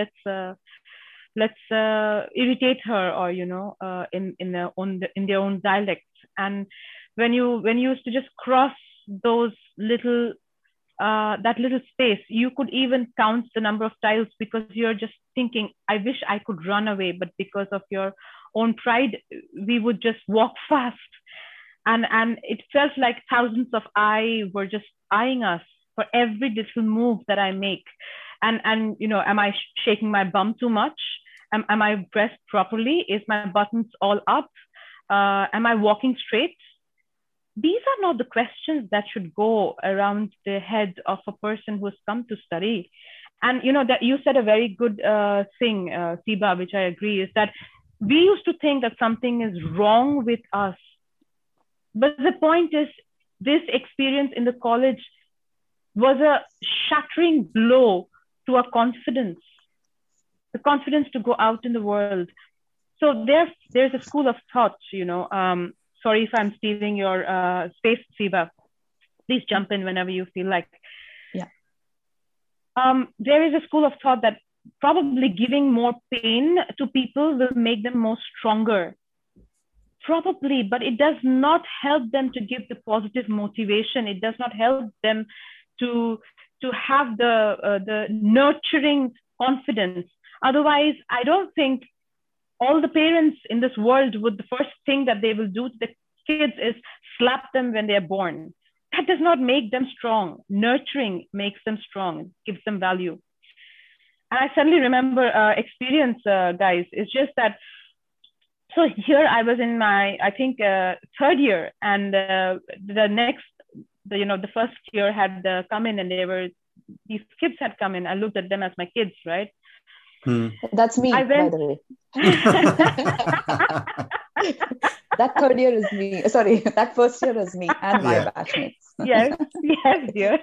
S2: Let's irritate her, or, in their own dialect. And when you used to just cross those little that little space, you could even count the number of tiles, because you're just thinking, I wish I could run away, but because of your own pride, we would just walk fast. And it felt like thousands of eyes were just eyeing us for every little move that I make. And am I shaking my bum too much? Am I dressed properly? Is my buttons all up? Am I walking straight? These are not the questions that should go around the head of a person who has come to study. And that you said a very good thing, Siba, which I agree, is that we used to think that something is wrong with us. But the point is, this experience in the college was a shattering blow to our confidence, the confidence to go out in the world. So there's a school of thought, sorry if I'm stealing your space, Siba. Please jump in whenever you feel like.
S5: Yeah.
S2: There is a school of thought that probably giving more pain to people will make them more stronger. Probably, but it does not help them to give the positive motivation. It does not help them to have the nurturing confidence. Otherwise, I don't think all the parents in this world would, the first thing that they will do to the kids is slap them when they're born. That does not make them strong. Nurturing makes them strong, gives them value. And I suddenly remember experience, guys. It's just that, so here I was in my, I think, third year, and the first year had come in, and they were these kids had come in. I looked at them as my kids, right?
S5: That's me,
S2: I
S5: by
S2: went.
S5: the way. That third year is me. Sorry, that first year is me and my
S3: Yeah.
S5: batchmates.
S2: Yes, yes, dear.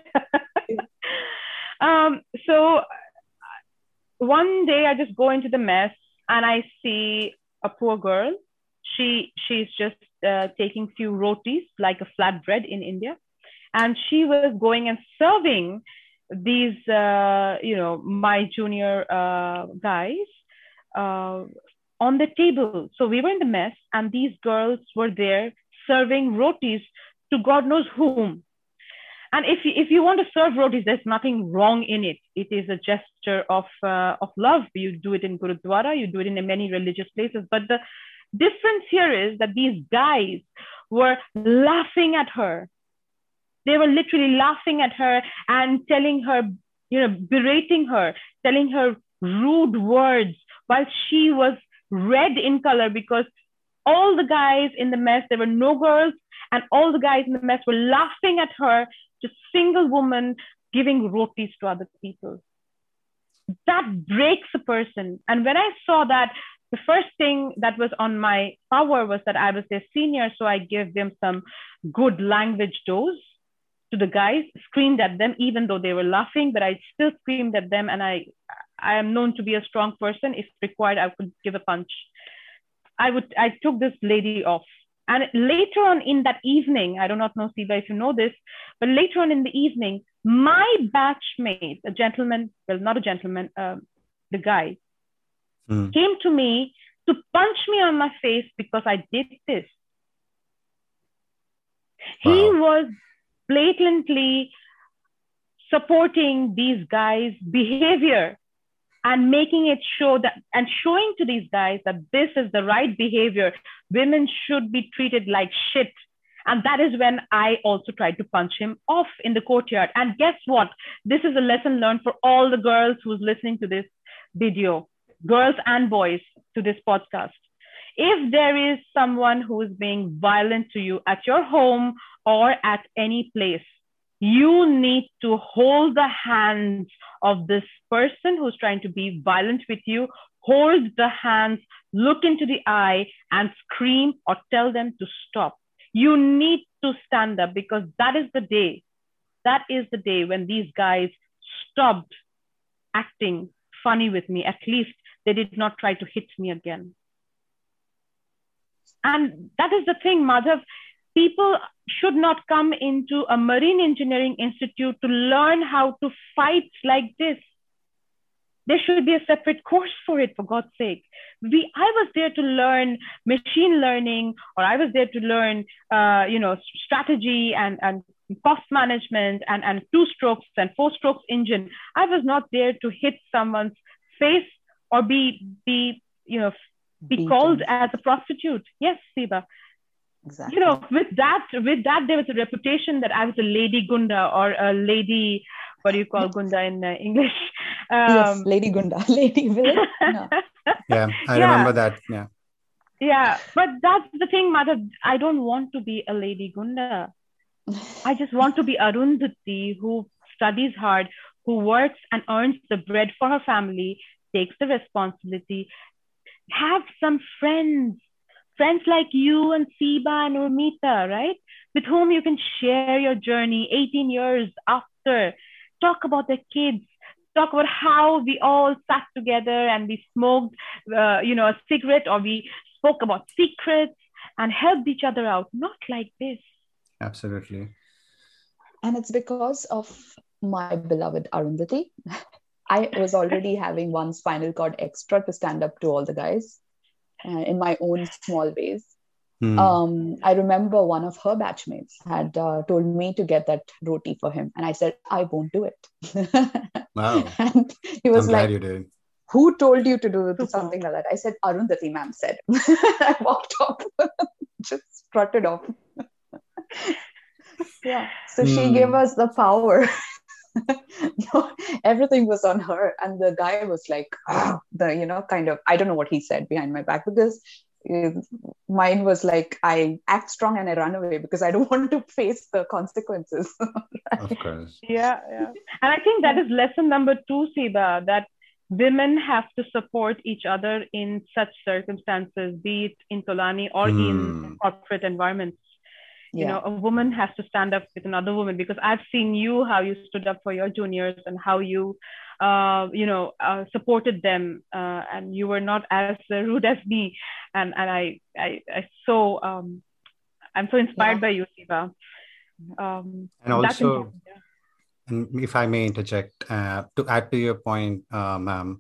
S2: So one day I just go into the mess and I see a poor girl. She's just taking few rotis, like a flatbread in India, and she was going and serving these, my junior guys on the table. So we were in the mess, and these girls were there serving rotis to God knows whom. And if you want to serve rotis, there's nothing wrong in it. It is a gesture of love. You do it in Gurudwara, you do it in many religious places. But the difference here is that these guys were laughing at her. They were literally laughing at her and telling her, berating her, telling her rude words while she was red in color, because all the guys in the mess, there were no girls, and all the guys in the mess were laughing at her, just single woman giving rotis to other people. That breaks a person. And when I saw that, the first thing that was on my power was that I was their senior, so I gave them some good language dose to the guys, screamed at them, even though they were laughing, but I still screamed at them. And I am known to be a strong person. If required, I could give a punch. I took this lady off. And later on in that evening, I do not know, Siva, if you know this, but later on in the evening, my batchmate, a gentleman, well, not a gentleman, the guy, came to me to punch me on my face because I did this. He was blatantly supporting these guys' behavior and making it show that, and showing to these guys that this is the right behavior. Women should be treated like shit. And that is when I also tried to punch him off in the courtyard. And guess what? This is a lesson learned for all the girls who's listening to this video, girls and boys to this podcast. If there is someone who is being violent to you at your home or at any place, you need to hold the hands of this person who's trying to be violent with you, hold the hands, look into the eye, and scream or tell them to stop. You need to stand up, because that is the day. That is the day when these guys stopped acting funny with me. At least they did not try to hit me again. And that is the thing, Madhav. People should not come into a marine engineering institute to learn how to fight like this. There should be a separate course for it, for God's sake. I was there to learn machine learning, or I was there to learn, strategy and cost management and 2-strokes and 4-strokes engine. I was not there to hit someone's face or be called as a prostitute. Yes, Siva.
S5: Exactly.
S2: With that, there was a reputation that I was a lady Gunda, or a lady, what do you call Gunda in English?
S5: Yes, Lady Gunda, Lady Villain. No.
S3: Yeah, I remember that. Yeah.
S2: Yeah, but that's the thing, Madhav. I don't want to be a Lady Gunda. I just want to be Arundhati, who studies hard, who works and earns the bread for her family, takes the responsibility, have some friends like you and Siba and Urmita, right? With whom you can share your journey 18 years after, talk about the kids, talk about how we all sat together and we smoked, a cigarette, or we spoke about secrets and helped each other out. Not like this.
S3: Absolutely.
S5: And it's because of my beloved Arundhati. I was already having one spinal cord extra to stand up to all the guys in my own small ways. I remember one of her batchmates had told me to get that roti for him. And I said, I won't do it.
S3: Wow.
S5: And he was
S3: I'm
S5: like,
S3: glad you did.
S5: Who told you to do something like that? I said, Arundhati ma'am said. I walked off, just strutted off. Yeah. So she gave us the power. Everything was on her. And the guy was like, kind of, I don't know what he said behind my back, because Mine was like, I act strong and I run away because I don't want to face the consequences.
S3: Of course.
S2: Yeah, yeah. And I think that is lesson number 2, Siba, that women have to support each other in such circumstances, be it in Tolani or in corporate environments. You know, a woman has to stand up with another woman, because I've seen you, how you stood up for your juniors and how you, supported them, and you were not as rude as me. And I'm so inspired by you, Siva.
S3: And
S2: That's
S3: also,
S2: important. Yeah.
S3: and if I may interject, to add to your point, ma'am,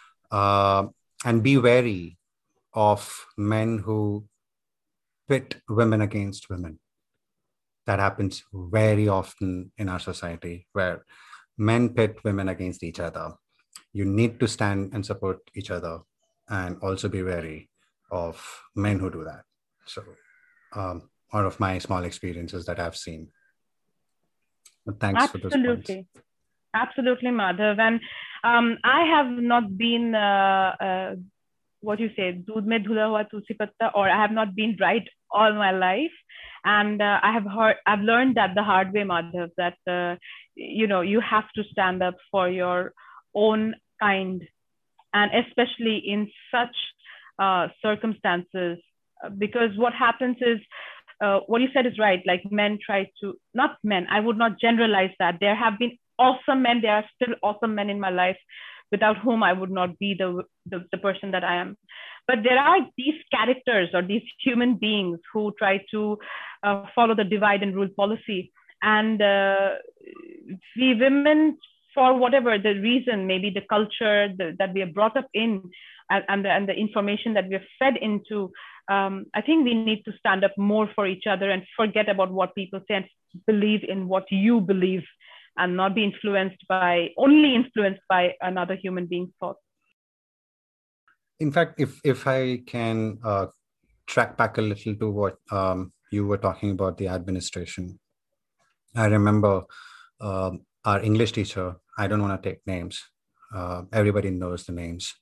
S3: and be wary of men who pit women against women. That happens very often in our society, where men pit women against each other. You need to stand and support each other, and also be wary of men who do that. So, one of my small experiences that I've seen. But thanks for those points.
S2: Absolutely, Madhav. And I have not been, what you say, doodh mein dhula hua tulsi patta, or I have not been right all my life. And I've learned that the hard way, Madhav, that, you have to stand up for your own kind, and especially in such circumstances, because what happens is, what you said is right. Like, men try to, not men, I would not generalize that. There have been awesome men. There are still awesome men in my life, without whom I would not be the person that I am. But there are these characters or these human beings who try to follow the divide and rule policy. And we women, for whatever the reason, maybe the culture that we are brought up in, and the information that we are fed into, I think we need to stand up more for each other and forget about what people say, and believe in what you believe, and not be only influenced by another human being's thoughts.
S3: In fact, if I can track back a little to what you were talking about, the administration. I remember our English teacher, I don't want to take names. Everybody knows the names.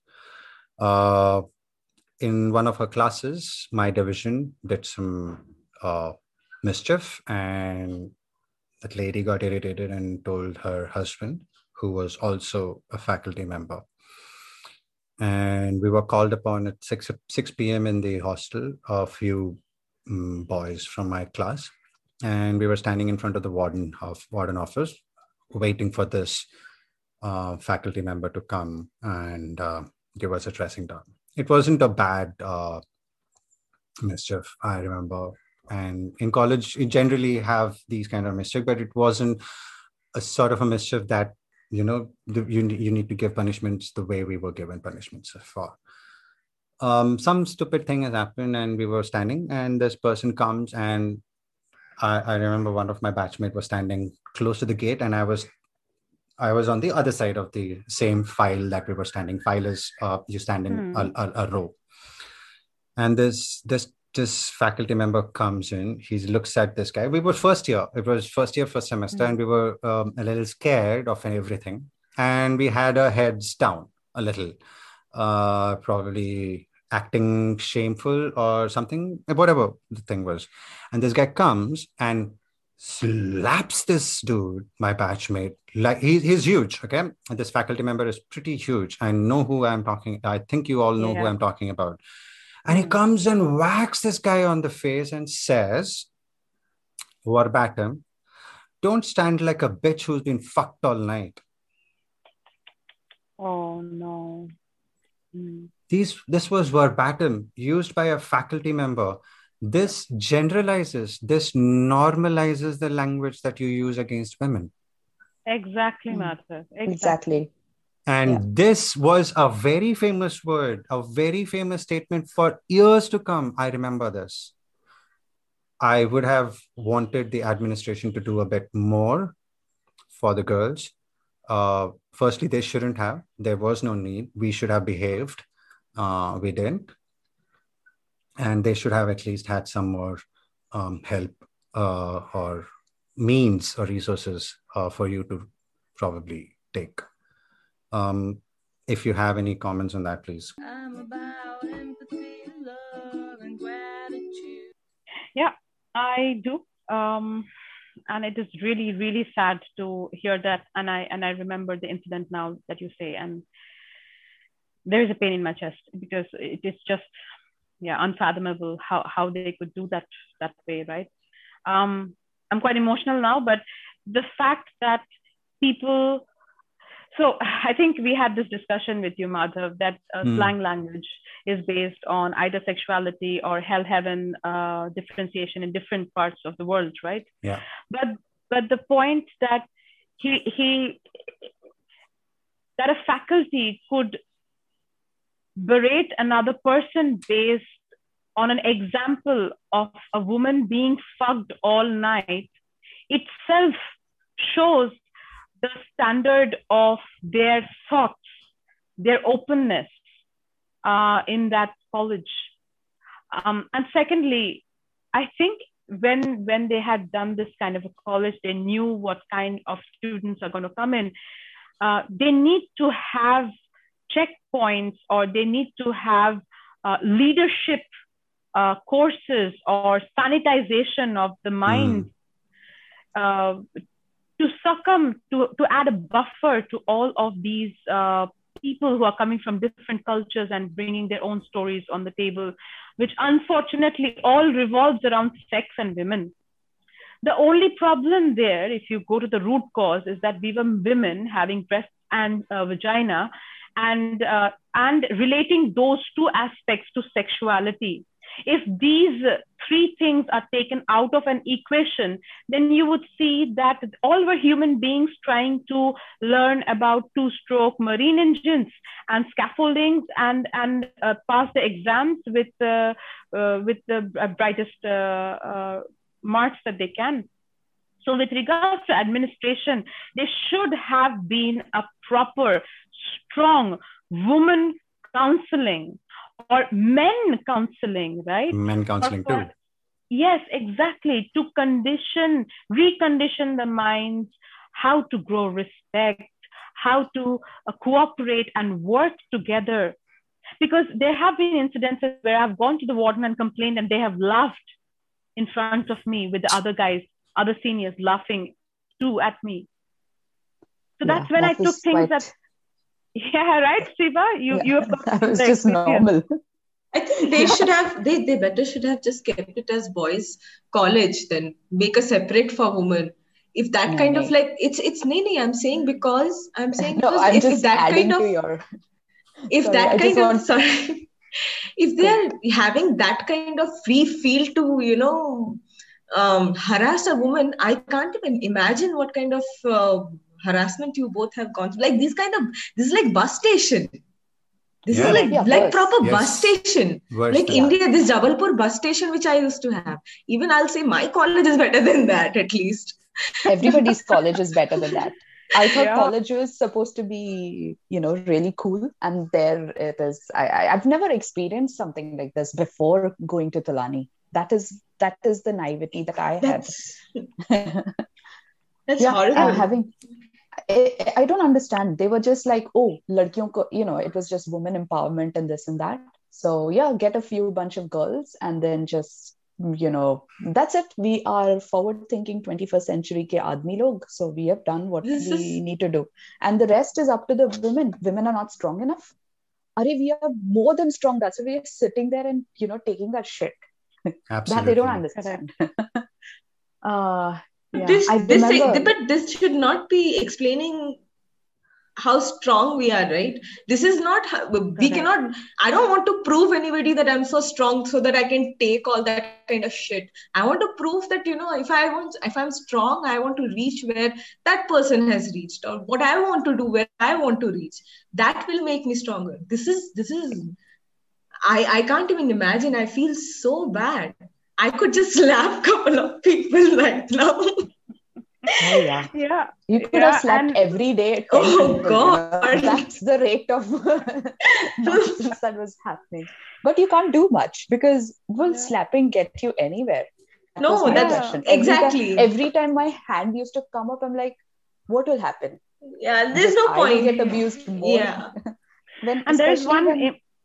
S3: In one of her classes, my division did some mischief, and that lady got irritated and told her husband, who was also a faculty member. And we were called upon at 6 p.m. in the hostel, a few boys from my class. And we were standing in front of the warden office, waiting for this faculty member to come and give us a dressing down. It wasn't a bad mischief, I remember. And in college, you generally have these kind of mischief, but it wasn't a sort of a mischief that, you need to give punishments the way we were given punishments for. Some stupid thing has happened, and we were standing, and this person comes, and I remember one of my batchmates was standing close to the gate, and I was on the other side of the same file that we were standing. File is you stand in a row, and this faculty member comes in. He looks at this guy. We were first year. It was first semester, and we were a little scared of everything, and we had our heads down a little, probably acting shameful or something, whatever the thing was. And this guy comes and slaps this dude, my batchmate. Like, he's huge, okay? And this faculty member is pretty huge. I know who I'm talking. I think you all know who I'm talking about. And he comes and whacks this guy on the face and says, verbatim, "Don't stand like a bitch who's been fucked all night."
S2: Oh, no.
S3: This was verbatim, used by a faculty member. This generalizes, this normalizes the language that you use against women.
S2: Exactly, Martha.
S5: Exactly.
S3: And this was a very famous word, a very famous statement for years to come. I remember this. I would have wanted the administration to do a bit more for the girls. Firstly, they shouldn't have. There was no need. We should have behaved. We didn't. And they should have at least had some more help or means or resources for you to probably take. If you have any comments on that, please.
S4: I'm about empathy, love, and gratitude.
S2: Yeah, I do. And it is really, really sad to hear that. And I remember the incident now that you say, and there is a pain in my chest because it is just, yeah, unfathomable how they could do that way, right? I'm quite emotional now, but the fact that people, so I think we had this discussion with you, Madhav, that slang language is based on either sexuality or hell heaven differentiation in different parts of the world, right?
S3: Yeah.
S2: But the point that he that a faculty could berate another person based on an example of a woman being fucked all night itself shows the standard of their thoughts, their openness in that college. And secondly, I think when they had done this kind of a college, they knew what kind of students are going to come in. They need to have checkpoints, or they need to have leadership courses or sanitization of the mind to succumb to add a buffer to all of these people who are coming from different cultures and bringing their own stories on the table, which unfortunately all revolves around sex and women. The only problem there, if you go to the root cause, is that we were women having breasts and vagina, and relating those two aspects to sexuality. If these three things are taken out of an equation, then you would see that all were human beings trying to learn about two-stroke marine engines and scaffoldings and pass the exams with the brightest marks that they can. So with regards to administration, there should have been a proper, strong woman counseling or men counseling, right?
S3: Men counseling too.
S2: Yes, exactly. To recondition the minds, how to grow respect, how to cooperate and work together. Because there have been incidences where I've gone to the warden and complained, and they have laughed in front of me with the other guys, other seniors laughing too at me. So
S5: Yeah,
S2: that's when
S5: that
S2: I took
S5: was
S2: things
S5: quite-
S2: that, yeah, right, Siva? You have got
S5: That was
S2: the
S5: just
S2: experience.
S5: normal.
S6: I think they should have, they better should have just kept it as boys' college, then make a separate for women. If that kind of like, it's Nini, I'm saying because I'm saying
S5: No,
S6: because
S5: I'm
S6: if
S5: just
S6: that
S5: adding
S6: kind of,
S5: to your.
S6: if
S5: Sorry, I
S6: that
S5: just
S6: kind of,
S5: want-
S6: sorry, if they're having that kind of free feel to, harass a woman, I can't even imagine what kind of harassment you both have gone through. Like this is like bus station. This
S3: Yeah.
S6: is like
S5: Yeah,
S6: like
S5: worse.
S6: proper
S3: Yes.
S6: bus station.
S3: Worse
S6: Like
S3: than
S6: India, this Jabalpur bus station which I used to have. Even I'll say my college is better than that at least.
S5: Everybody's college is better than that. I thought
S2: Yeah.
S5: college was supposed to be, really cool. And there it is. I've never experienced something like this before going to Tulani. That is the naivety that I had.
S6: That's
S5: Yeah,
S6: horrible.
S5: I don't understand. They were just like, oh, ladkiyon ko, it was just women empowerment and this and that. So yeah, get a few bunch of girls and then just, that's it. We are forward thinking 21st century ke aadmi log. So we have done what we need to do. And the rest is up to the women. Women are not strong enough. We are more than strong. That's why we are sitting there and, taking that shit.
S3: Absolutely.
S5: That they don't understand. Yeah,
S6: But this should not be explaining how strong we are, right? This is not, we cannot, I don't want to prove anybody that I'm so strong so that I can take all that kind of shit. I want to prove that, if I'm strong, I want to reach where that person has reached, or what I want to do where I want to reach. That will make me stronger. This is, I can't even imagine. I feel so bad. I could just slap a couple of people right now.
S5: Oh, yeah.
S2: Yeah.
S5: You could have slapped every day. 10 people,
S6: God.
S5: That's the rate of nonsense that was happening. But you can't do much because will slapping get you anywhere?
S6: No, that's exactly.
S5: Every time my hand used to come up, I'm like, what will happen?
S6: Yeah, there's no point.
S5: I will get abused more.
S6: Yeah.
S2: And there's one...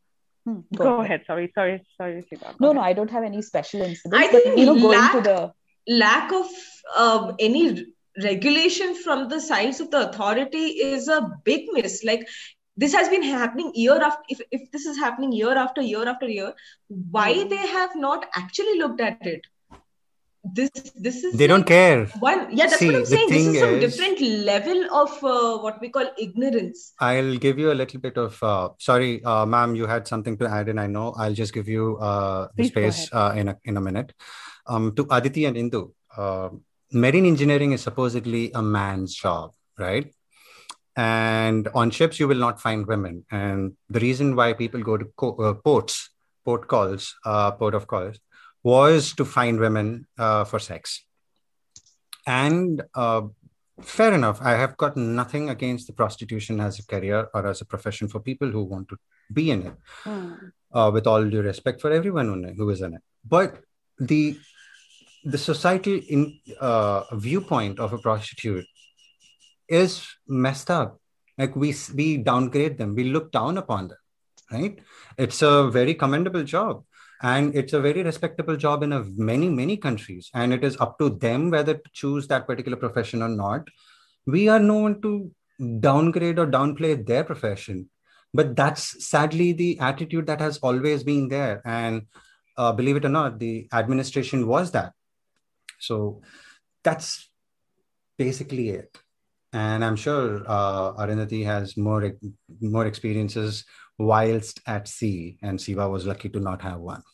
S2: Go ahead. Sorry, Siva.
S5: No, I don't have any special incidents.
S6: I think
S5: going to the
S6: lack of any regulation from the sides of the authority is a big miss. Like, this has been happening year after, if this is happening year after year after year, why they have not actually looked at it? This is
S3: They don't care.
S6: that's what I'm saying. This is some different level of what we call ignorance.
S3: I'll give you a little bit of sorry, ma'am, you had something to add in. I know. I'll just give you the
S2: Please go
S3: space in a minute. To Aditi and Indu, marine engineering is supposedly a man's job, right? And on ships, you will not find women. And the reason why people go to port of calls, was to find women for sex. And fair enough. I have got nothing against the prostitution as a career or as a profession for people who want to be in it. With all due respect for everyone who is in it. But the societal viewpoint of a prostitute is messed up. Like we downgrade them, we look down upon them, right? It's a very commendable job, and it's a very respectable job in many countries, and it is up to them whether to choose that particular profession or not. We are no one to downgrade or downplay their profession, but that's sadly the attitude that has always been there. And believe it or not, the administration was that. So that's basically it. And I'm sure Arundhati has more experiences whilst at sea, and Siva was lucky to not have one.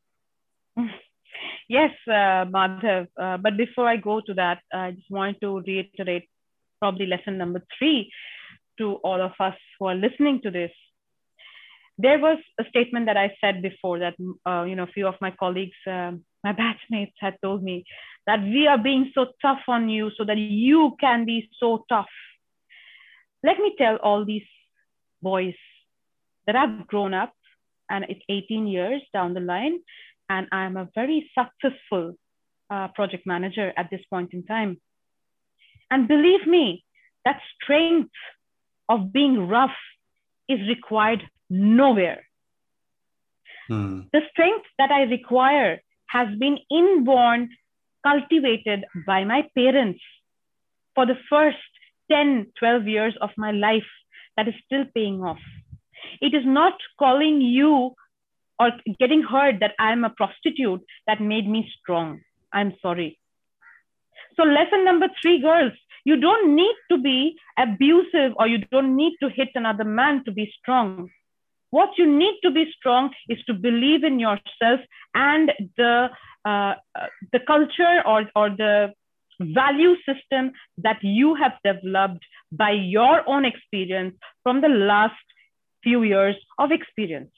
S2: Yes, Madhav. But before I go to that, I just want to reiterate probably lesson number 3 to all of us who are listening to this. There was a statement that I said before that, a few of my colleagues, my batchmates had told me that we are being so tough on you so that you can be so tough. Let me tell all these boys that I've grown up, and it's 18 years down the line, and I'm a very successful project manager at this point in time. And believe me, that strength of being rough is required nowhere. The strength that I require has been inborn, cultivated by my parents for the first 10, 12 years of my life, that is still paying off. It is not calling you or getting heard that I'm a prostitute that made me strong. I'm sorry. So lesson number 3, girls, you don't need to be abusive or you don't need to hit another man to be strong. What you need to be strong is to believe in yourself and the culture or the value system that you have developed by your own experience from the last few years of experience.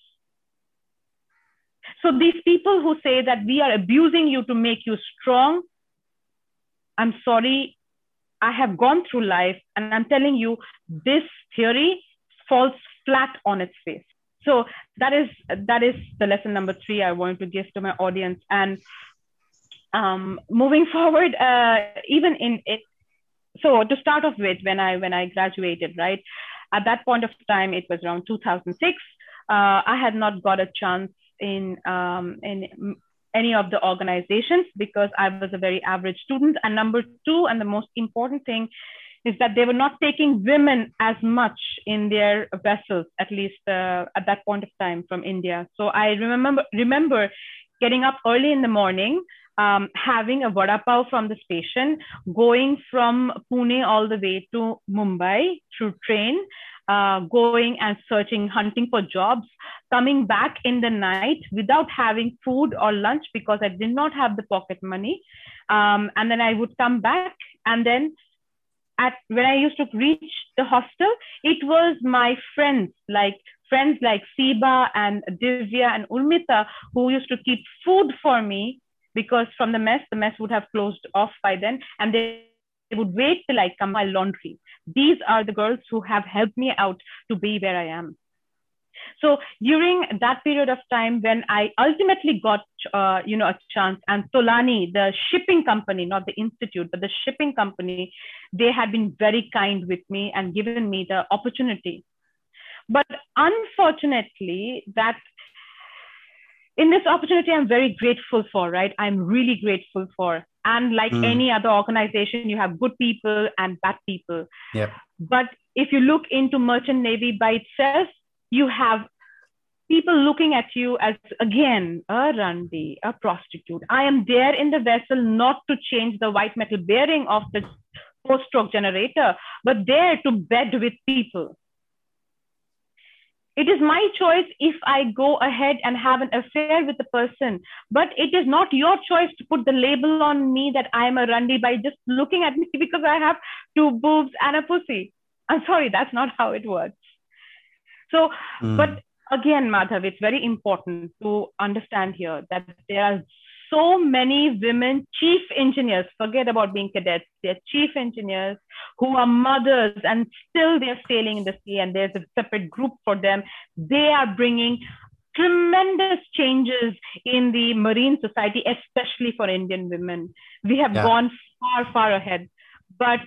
S2: So these people who say that we are abusing you to make you strong, I'm sorry, I have gone through life and I'm telling you, this theory falls flat on its face. So that is the lesson number 3 I want to give to my audience. And moving forward, even in it, so to start off with, when I graduated, right, at that point of time, it was around 2006. I had not got a chance in any of the organizations because I was a very average student. And number 2, and the most important thing, is that they were not taking women as much in their vessels, at least at that point of time from India. So I remember getting up early in the morning, having a vada pav from the station, going from Pune all the way to Mumbai through train, going and searching, hunting for jobs, coming back in the night without having food or lunch because I did not have the pocket money. And then I would come back, and then when I used to reach the hostel, it was my friends like Siba and Divya and Urmita who used to keep food for me, because from the mess would have closed off by then, and they would wait till I come my laundry. These are the girls who have helped me out to be where I am. So during that period of time, when I ultimately got, a chance, and Tolani, the shipping company, not the institute, but the shipping company, they had been very kind with me and given me the opportunity. But unfortunately, that in this opportunity, I'm very grateful for, right? I'm really grateful for. And like any other organization, you have good people and bad people.
S3: Yep.
S2: But if you look into Merchant Navy by itself, you have people looking at you as, again, a Randi, a prostitute. I am there in the vessel not to change the white metal bearing of the four-stroke generator, but there to bed with people. It is my choice if I go ahead and have an affair with the person, but it is not your choice to put the label on me that I am a Randi by just looking at me because I have two boobs and a pussy. I'm sorry, that's not how it works. So, but again, Madhav, it's very important to understand here that there are so many women chief engineers, forget about being cadets, they're chief engineers who are mothers and still they're sailing in the sea, and there's a separate group for them. They are bringing tremendous changes in the marine society, especially for Indian women. We have gone far, far ahead, but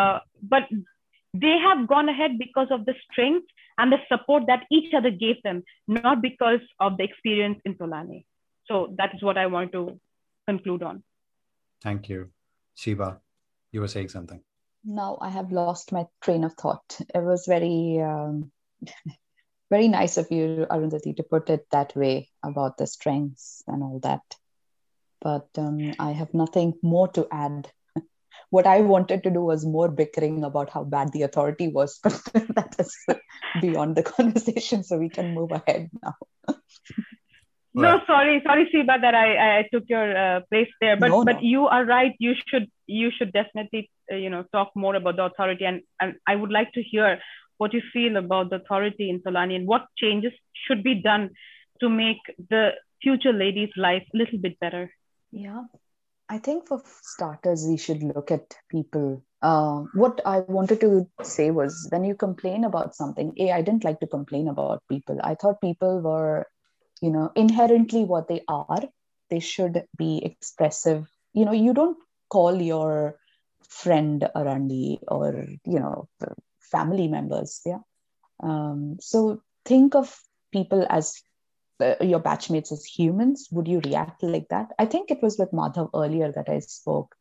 S2: they have gone ahead because of the strength and the support that each other gave them, not because of the experience in Tolani. So that is what I want to conclude on.
S3: Thank you. Shiva, you were saying something.
S5: Now I have lost my train of thought. It was very, very nice of you, Arundhati, to put it that way about the strengths and all that. But I have nothing more to add. What I wanted to do was more bickering about how bad the authority was, but that is beyond the conversation, so we can move ahead now.
S2: No, sorry, Shiva, that I took your place there. But
S5: No.
S2: You are right. You should definitely talk more about the authority, and I would like to hear what you feel about the authority in Tolani and what changes should be done to make the future ladies' life a little bit better.
S5: Yeah, I think for starters, we should look at people. What I wanted to say was, when you complain about something, I didn't like to complain about people. I thought people were, inherently what they are. They should be expressive. You don't call your friend a Randi or, family members. Yeah. So think of people as your batchmates as humans. Would you react like that? I think it was with Madhav earlier that I spoke.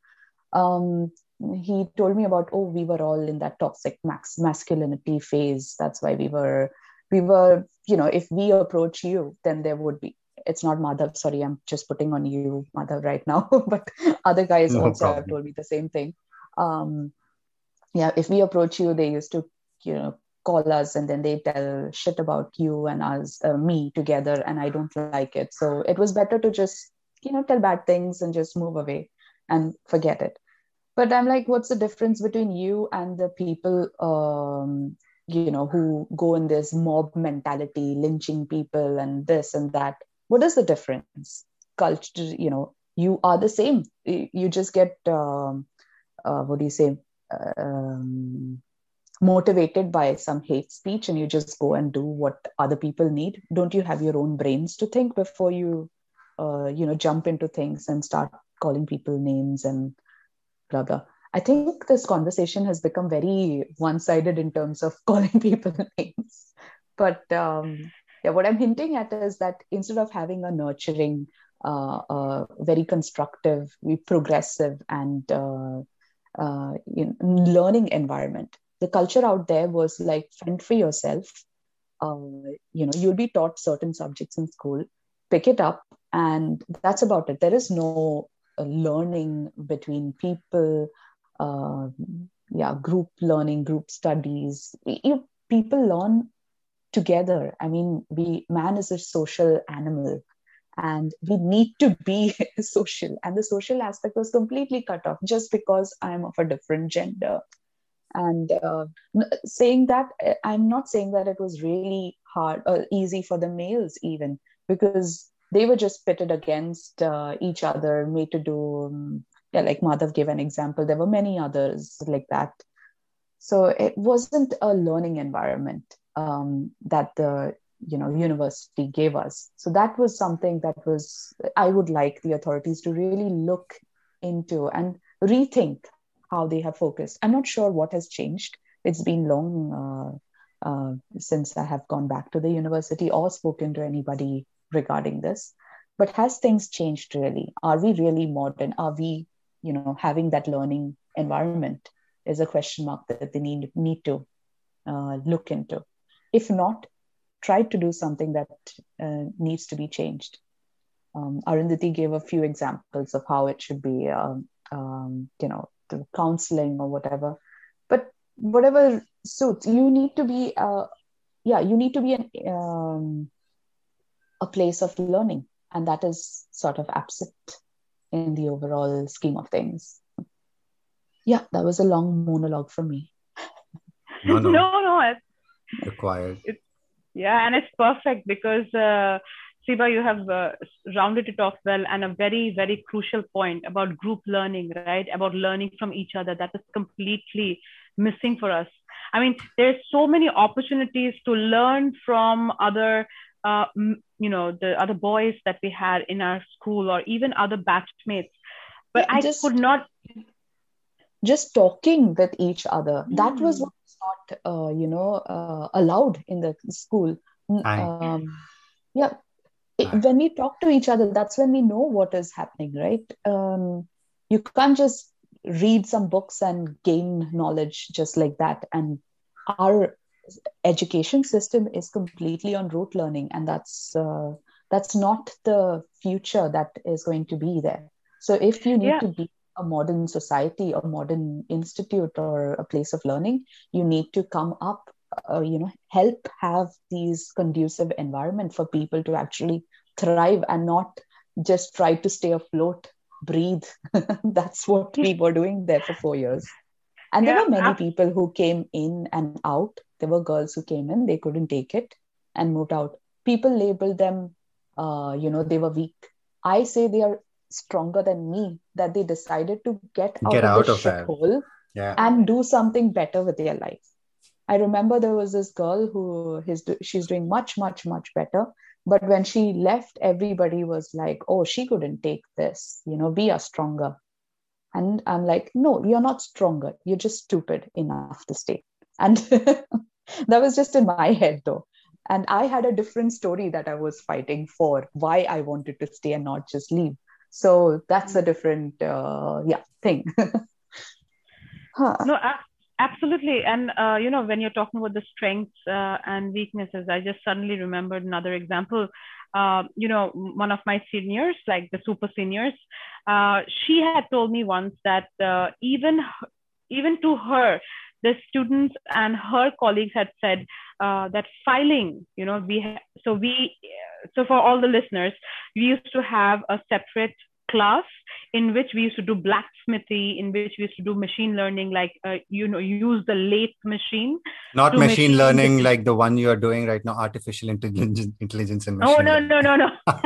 S5: He told me about, we were all in that toxic masculinity phase. That's why we were, if we approach you, then there would be, it's not Madhav, sorry, I'm just putting on you, Madhav, right now, but other guys also have told me the same thing. If we approach you, they used to, call us and then they tell shit about you and us, me together, and I don't like it. So it was better to just, tell bad things and just move away and forget it. But I'm like, what's the difference between you and the people, who go in this mob mentality, lynching people and this and that? What is the difference? Culture, you are the same. You just get, motivated by some hate speech and you just go and do what other people need. Don't you have your own brains to think before you, jump into things and start calling people names and blah, blah. I think this conversation has become very one-sided in terms of calling people names. But what I'm hinting at is that instead of having a nurturing, very constructive, progressive and learning environment, the culture out there was like, fend for yourself. You'll be taught certain subjects in school, pick it up, and that's about it. There is no learning between people, group learning, group studies. People learn together. I mean, man is a social animal and we need to be social. And the social aspect was completely cut off just because I'm of a different gender. And saying that, I'm not saying that it was really hard or easy for the males even, because they were just pitted against each other, made to do, like Madhav gave an example. There were many others like that. So it wasn't a learning environment that the university gave us. So that was something that I would like the authorities to really look into and rethink how they have focused. I'm not sure what has changed. It's been long since I have gone back to the university or spoken to anybody regarding this. But has things changed really? Are we really modern? Are we, having that learning environment is a question mark that they need to look into. If not, try to do something that needs to be changed. Arundhati gave a few examples of how it should be, the counseling or whatever. But whatever suits, you need to be, a place of learning, and that is sort of absent in the overall scheme of things. Yeah, that was a long monologue from me.
S3: No.
S2: No.
S3: Required.
S2: Yeah, and it's perfect because Siba, you have rounded it off well, and a very, very crucial point about group learning, right? About learning from each other. That is completely missing for us. I mean, there's so many opportunities to learn from other, the other boys that we had in our school, or even other batchmates. But I could not.
S5: Just talking with each other. That was what was not, allowed in the school. When we talk to each other, that's when we know what is happening, right? You can't just read some books and gain knowledge just like that. And our education system is completely on rote learning, and that's not the future that is going to be there. So if you need to be a modern society, a modern institute, or a place of learning, you need to come up, help have these conducive environment for people to actually thrive and not just try to stay afloat, breathe. That's what we were doing there for 4 years. And there were many people who came in and out. There were girls who came in, they couldn't take it and moved out. People labeled them, they were weak. I say they are stronger than me, that they decided to get out of the shithole and do something better with their life. I remember there was this girl who she's doing much, much, much better. But when she left, everybody was like, oh, she couldn't take this. We are stronger. And I'm like, no, you're not stronger. You're just stupid enough to stay. And that was just in my head, though. And I had a different story that I was fighting for, why I wanted to stay and not just leave. So that's a different thing.
S2: No, absolutely. And, when you're talking about the strengths and weaknesses, I just suddenly remembered another example. One of my seniors, like the super seniors, she had told me once that even to her, the students and her colleagues had said that filing, so for all the listeners, we used to have a separate class in which we used to do blacksmithy, in which we used to do machine learning, like, use the lathe machine.
S3: Not machine learning like the one you are doing right now, artificial intelligence and machine learning.
S2: No.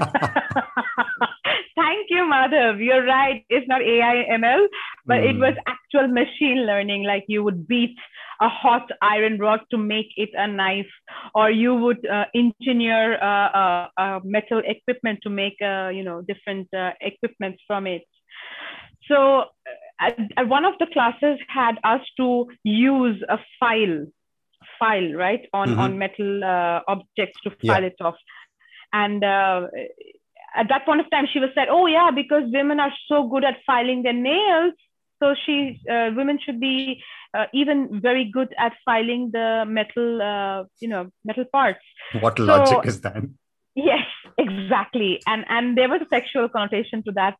S2: Thank you, Madhav. You're right. It's not AI ML, but it was actual machine learning. Like you would beat a hot iron rod to make it a knife, or you would engineer metal equipment to make, different equipments from it. So one of the classes had us to use a file, right, on metal objects to file it off. And at that point of time, she was said, oh yeah, because women are so good at filing their nails, so women should be even very good at filing the metal, metal parts.
S3: What logic is that?
S2: Yes, exactly. And there was a sexual connotation to that,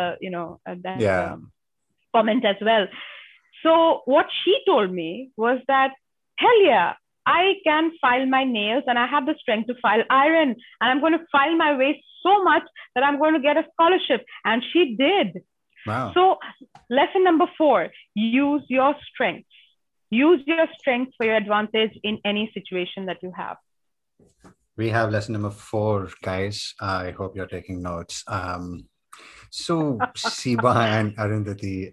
S2: comment as well. So what she told me was that, hell yeah, I can file my nails and I have the strength to file iron, and I'm going to file my waist so much that I'm going to get a scholarship. And she did.
S3: Wow.
S2: So lesson number 4, use your strengths. Use your strengths for your advantage in any situation that you have.
S3: We have lesson number 4, guys. I hope you're taking notes. So Siba and Arundhati,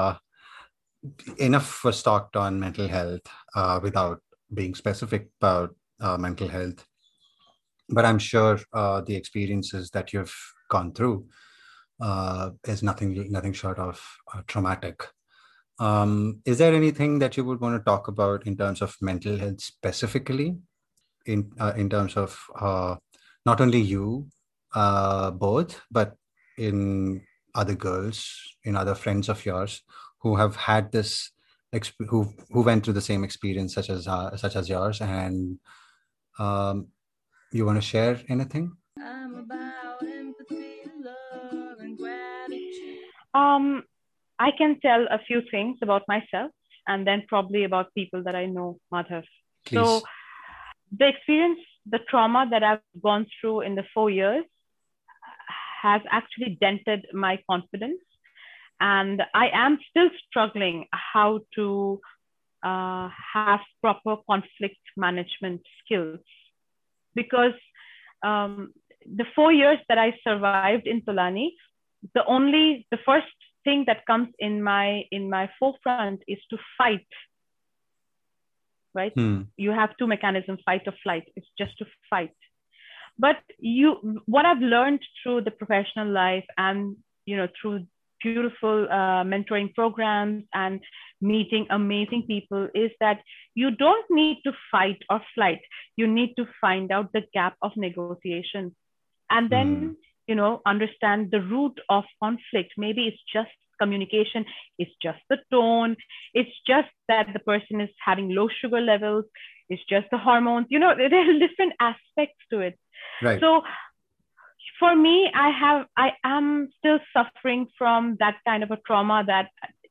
S3: enough was talked on mental health without being specific about mental health. But I'm sure the experiences that you've gone through is nothing short of traumatic. Is there anything that you would want to talk about in terms of mental health specifically, in terms of not only you, both, but in other girls, in other friends of yours who have had this, who went through the same experience such as yours, and um, you want to share anything?
S4: I'm about empathy, love, and gratitude.
S2: I can tell a few things about myself and then probably about people that I know, Madhav. So
S3: Please.
S2: the experience, the trauma that I've gone through in the 4 years has actually dented my confidence. And I am still struggling how to have proper conflict management skills because the 4 years that I survived in Tolani, the first thing that comes in my forefront is to fight, right? You have two mechanisms, fight or flight. It's just to fight. But what I've learned through the professional life and through beautiful mentoring programs and meeting amazing people is that you don't need to fight or flight. You need to find out the gap of negotiation and then understand the root of conflict. Maybe it's just communication, it's just the tone, it's just that the person is having low sugar levels, it's just the hormones. There are different aspects to it.
S3: Right.
S2: So for me, I am still suffering from that kind of a trauma that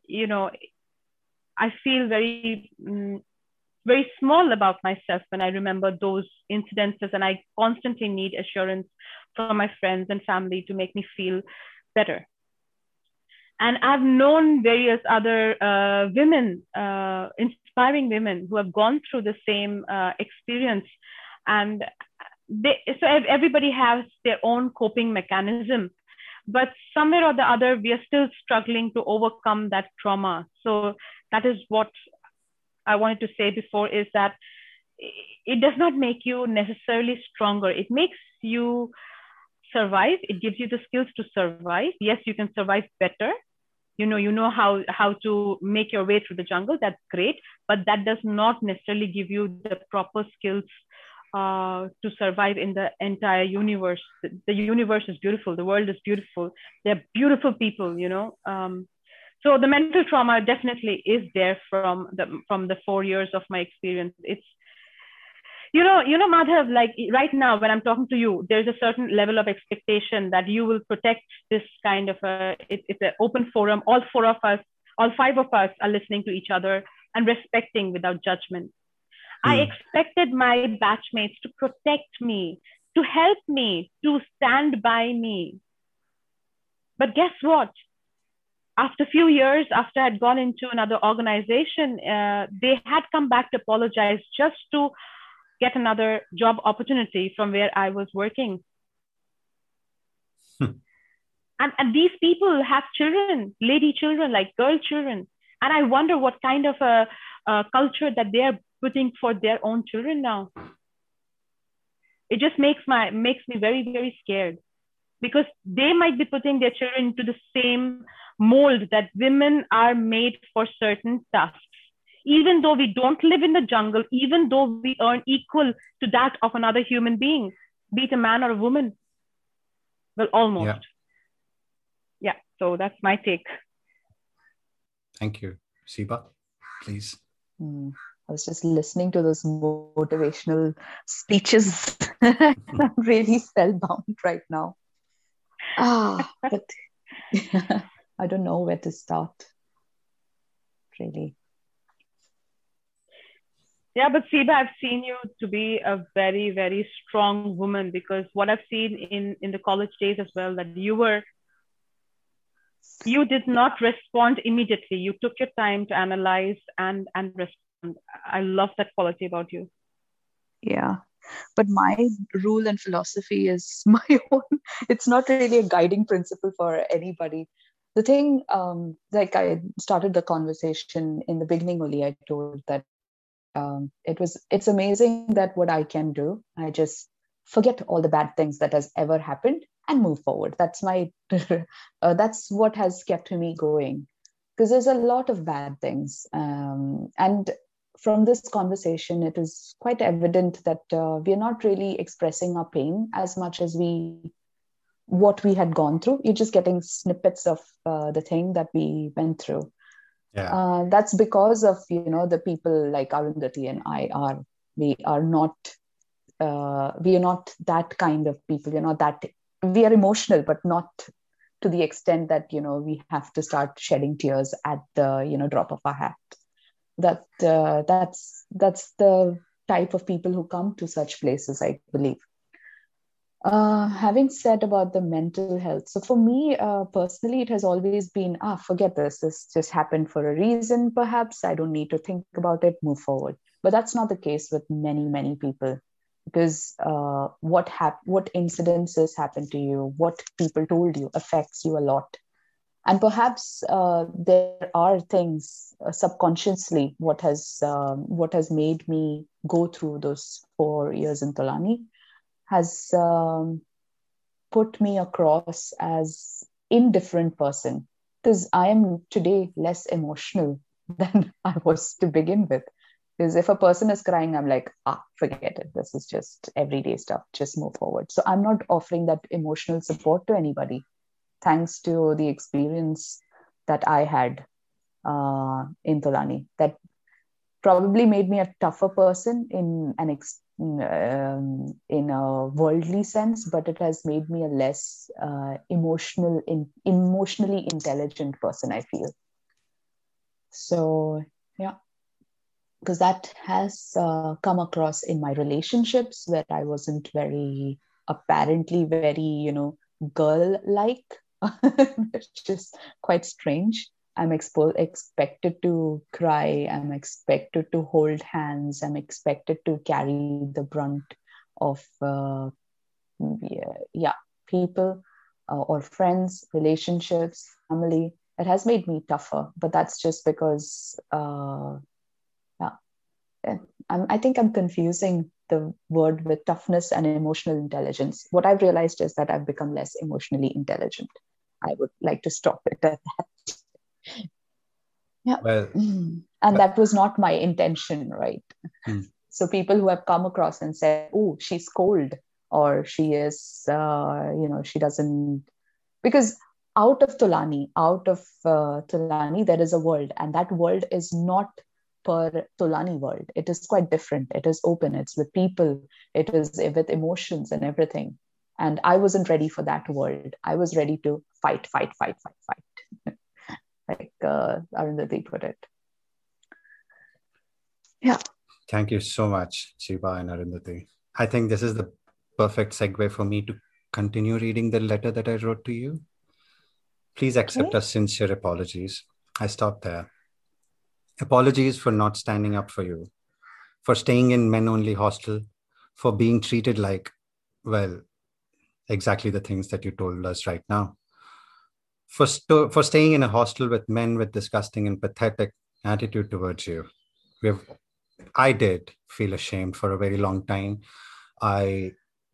S2: I feel very very small about myself when I remember those incidences, and I constantly need assurance from my friends and family to make me feel better. And I've known various other women, inspiring women who have gone through the same experience. And so everybody has their own coping mechanism. But somewhere or the other, we are still struggling to overcome that trauma. So that is what I wanted to say before, is that it does not make you necessarily stronger. It makes you survive. It gives you the skills to survive. Yes, you can survive better. You know how to make your way through the jungle. That's great. But that does not necessarily give you the proper skills to survive in the entire universe. The universe is beautiful. The world is beautiful. They're beautiful people, so the mental trauma definitely is there from the 4 years of my experience. It's, Madhav, like right now when I'm talking to you, there's a certain level of expectation that you will protect this kind of it's an open forum. All five of us are listening to each other and respecting without judgment. I expected my batchmates to protect me, to help me, to stand by me. But guess what? After a few years, after I'd gone into another organization, they had come back to apologize just to get another job opportunity from where I was working. And these people have children, lady children, like girl children. And I wonder what kind of a culture that they are putting for their own children now. It just makes me very, very scared, because they might be putting their children into the same mold that women are made for certain tasks. Even though we don't live in the jungle, even though we earn equal to that of another human being, be it a man or a woman. Well, almost. Yeah. So that's my take.
S3: Thank you. Siba, please.
S5: I was just listening to those motivational speeches. I'm really spellbound right now. But I don't know where to start, really.
S2: Yeah, but Siba, I've seen you to be a very, very strong woman, because what I've seen in the college days as well, that you did not respond immediately. You took your time to analyze and respond. I love that quality about you.
S5: Yeah. But my rule and philosophy is my own. It's not really a guiding principle for anybody. The thing, like I started the conversation in the beginning only, I told that it's amazing that what I can do, I just forget all the bad things that has ever happened and move forward. That's that's what has kept me going, because there's a lot of bad things. And from this conversation, it is quite evident that we are not really expressing our pain as much as we what we had gone through. You're just getting snippets of the thing that we went through.
S3: Yeah.
S5: That's because of, the people like Arundhati and I are. We are not that kind of people. We are emotional, but not to the extent that we have to start shedding tears at the drop of our hat. That's the type of people who come to such places, I believe. Having said about the mental health, so for me personally, it has always been, forget this. This just happened for a reason. Perhaps I don't need to think about it. Move forward. But that's not the case with many people, because what incidences happened to you, what people told you affects you a lot. And perhaps there are things subconsciously what has made me go through those 4 years in Tolani has put me across as indifferent person, because I am today less emotional than I was to begin with. Because if a person is crying, I'm like, forget it. This is just everyday stuff. Just move forward. So I'm not offering that emotional support to anybody, thanks to the experience that I had in Tolani. That probably made me a tougher person in a worldly sense, but it has made me a less emotionally intelligent person, I feel. So, yeah. Because that has come across in my relationships, where I wasn't apparently very, girl-like, which is quite strange. I'm expected to cry. I'm expected to hold hands. I'm expected to carry the brunt of, people or friends, relationships, family. It has made me tougher, but that's just because, I think I'm confusing the word with toughness and emotional intelligence. What I've realized is that I've become less emotionally intelligent. I would like to stop it at that. Yeah.
S3: Well,
S5: and that was not my intention, right? So people who have come across and said, oh, she's cold, or she is, she doesn't, because out of Tolani, there is a world, and that world is not per Tolani world. It is quite different. It is open. It's with people. It is with emotions and everything. And I wasn't ready for that world. I was ready to fight. Like Arundhati put it. Yeah.
S3: Thank you so much, Shiba and Arundhati. I think this is the perfect segue for me to continue reading the letter that I wrote to you. Please accept our sincere apologies. I stopped there. Apologies for not standing up for you, for staying in men-only hostel, for being treated like, well, exactly the things that you told us right now. For staying in a hostel with men with disgusting and pathetic attitude towards you. I did feel ashamed for a very long time. I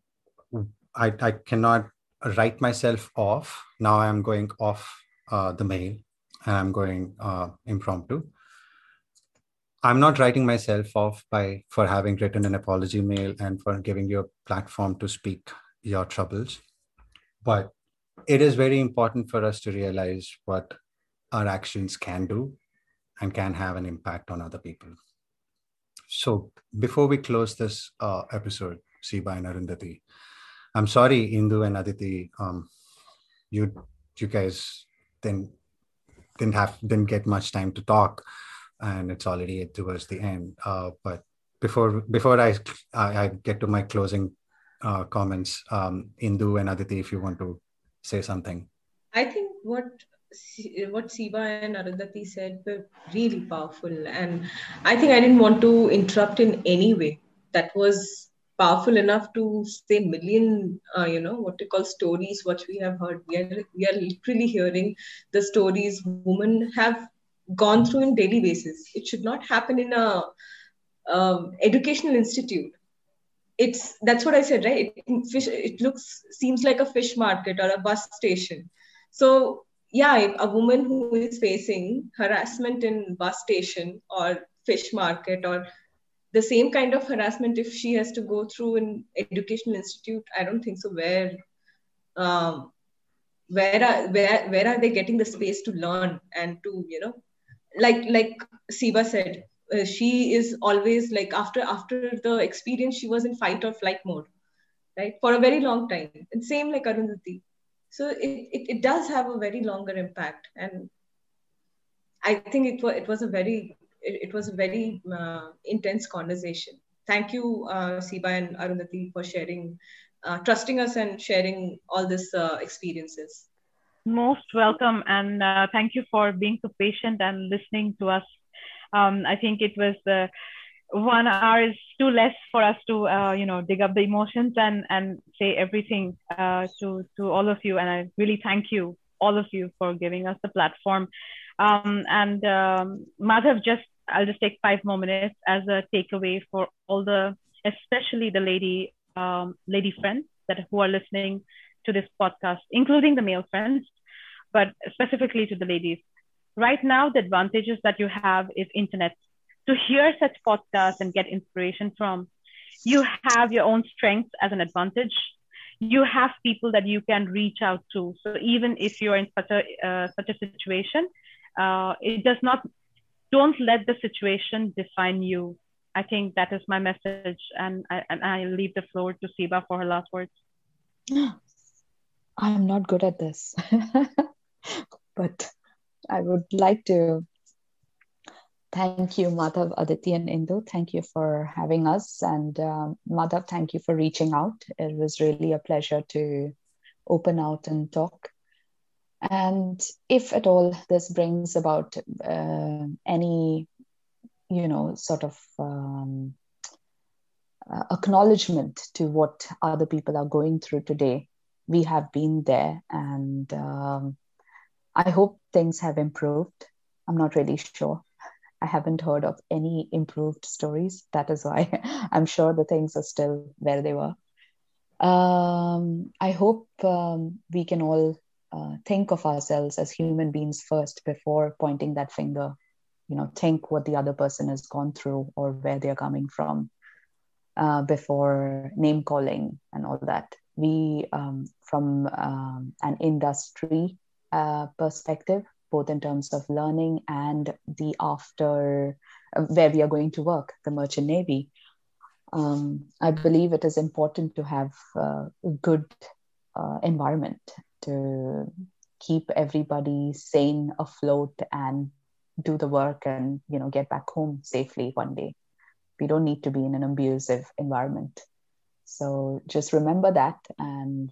S3: cannot write myself off. Now I'm going off the mail, and I'm going impromptu. I'm not writing myself off for having written an apology mail and for giving you a platform to speak your troubles. But it is very important for us to realize what our actions can do and can have an impact on other people. So before we close this episode, Shiba and Arundhati, I'm sorry, Indu and Aditi, you guys didn't get much time to talk, and it's already towards the end. But before I get to my closing comments, Indu and Aditi, if you want to say something.
S6: I think what Shiba and Arundhati said were really powerful, and I think I didn't want to interrupt in any way. That was powerful enough to say million, what you call stories, what we have heard. We are literally hearing the stories women have gone through in daily basis. It should not happen in a educational institute. That's what I said, right? It seems like a fish market or a bus station. So yeah, if a woman who is facing harassment in bus station or fish market, or the same kind of harassment if she has to go through an educational institute, I don't think so. Where um, where are they getting the space to learn and to, like Siba said, she is always like, after the experience, she was in fight or flight mode, right, for a very long time. And same like Arundhati. So it does have a very longer impact. And I think it was a very intense conversation. Thank you, Siba and Arundhati, for sharing, trusting us and sharing all this experiences.
S2: Most welcome, and thank you for being so patient and listening to us. I think it was 1 hour is too less for us to dig up the emotions and say everything to all of you. And I really thank you, all of you, for giving us the platform. And Madhav, I'll just take 5 more minutes as a takeaway for all especially the lady friends who are listening to this podcast, including the male friends, but specifically to the ladies. Right now, the advantages that you have is internet. To hear such podcasts and get inspiration from, you have your own strengths as an advantage. You have people that you can reach out to. So even if you're in such a situation, don't let the situation define you. I think that is my message, and I leave the floor to Siba for her last words.
S5: I'm not good at this, but I would like to thank you, Madhav, Aditi, and Indu. Thank you for having us. And Madhav, thank you for reaching out. It was really a pleasure to open out and talk. And if at all this brings about any, sort of acknowledgement to what other people are going through today, we have been there. And I hope things have improved. I'm not really sure. I haven't heard of any improved stories. That is why I'm sure the things are still where they were. I hope we can all think of ourselves as human beings first before pointing that finger. Think what the other person has gone through or where they're coming from before name calling and all that. We, from an industry perspective, both in terms of learning and the after where we are going to work, the Merchant Navy, I believe it is important to have a good environment to keep everybody sane, afloat, and do the work and get back home safely one day. We don't need to be in an abusive environment. So just remember that. And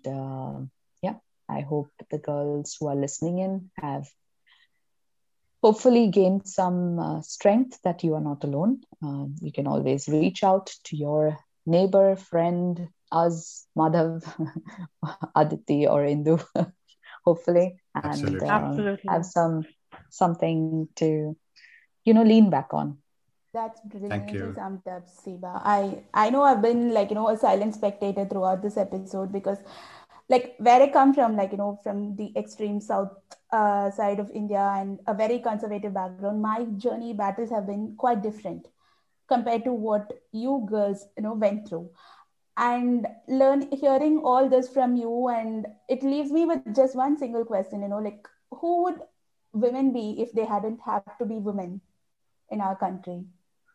S5: I hope the girls who are listening in have hopefully gained some strength that you are not alone. You can always reach out to your neighbor, friend, us, Madhav, Aditi, or Indu, hopefully, and have something to lean back on.
S7: That's brilliantly summed up, Siba. I know I've been a silent spectator throughout this episode because where I come from, from the extreme south side of India and a very conservative background, my journey battles have been quite different compared to what you girls went through. And hearing all this from you, and it leaves me with just one single question, who would women be if they hadn't have to be women in our country?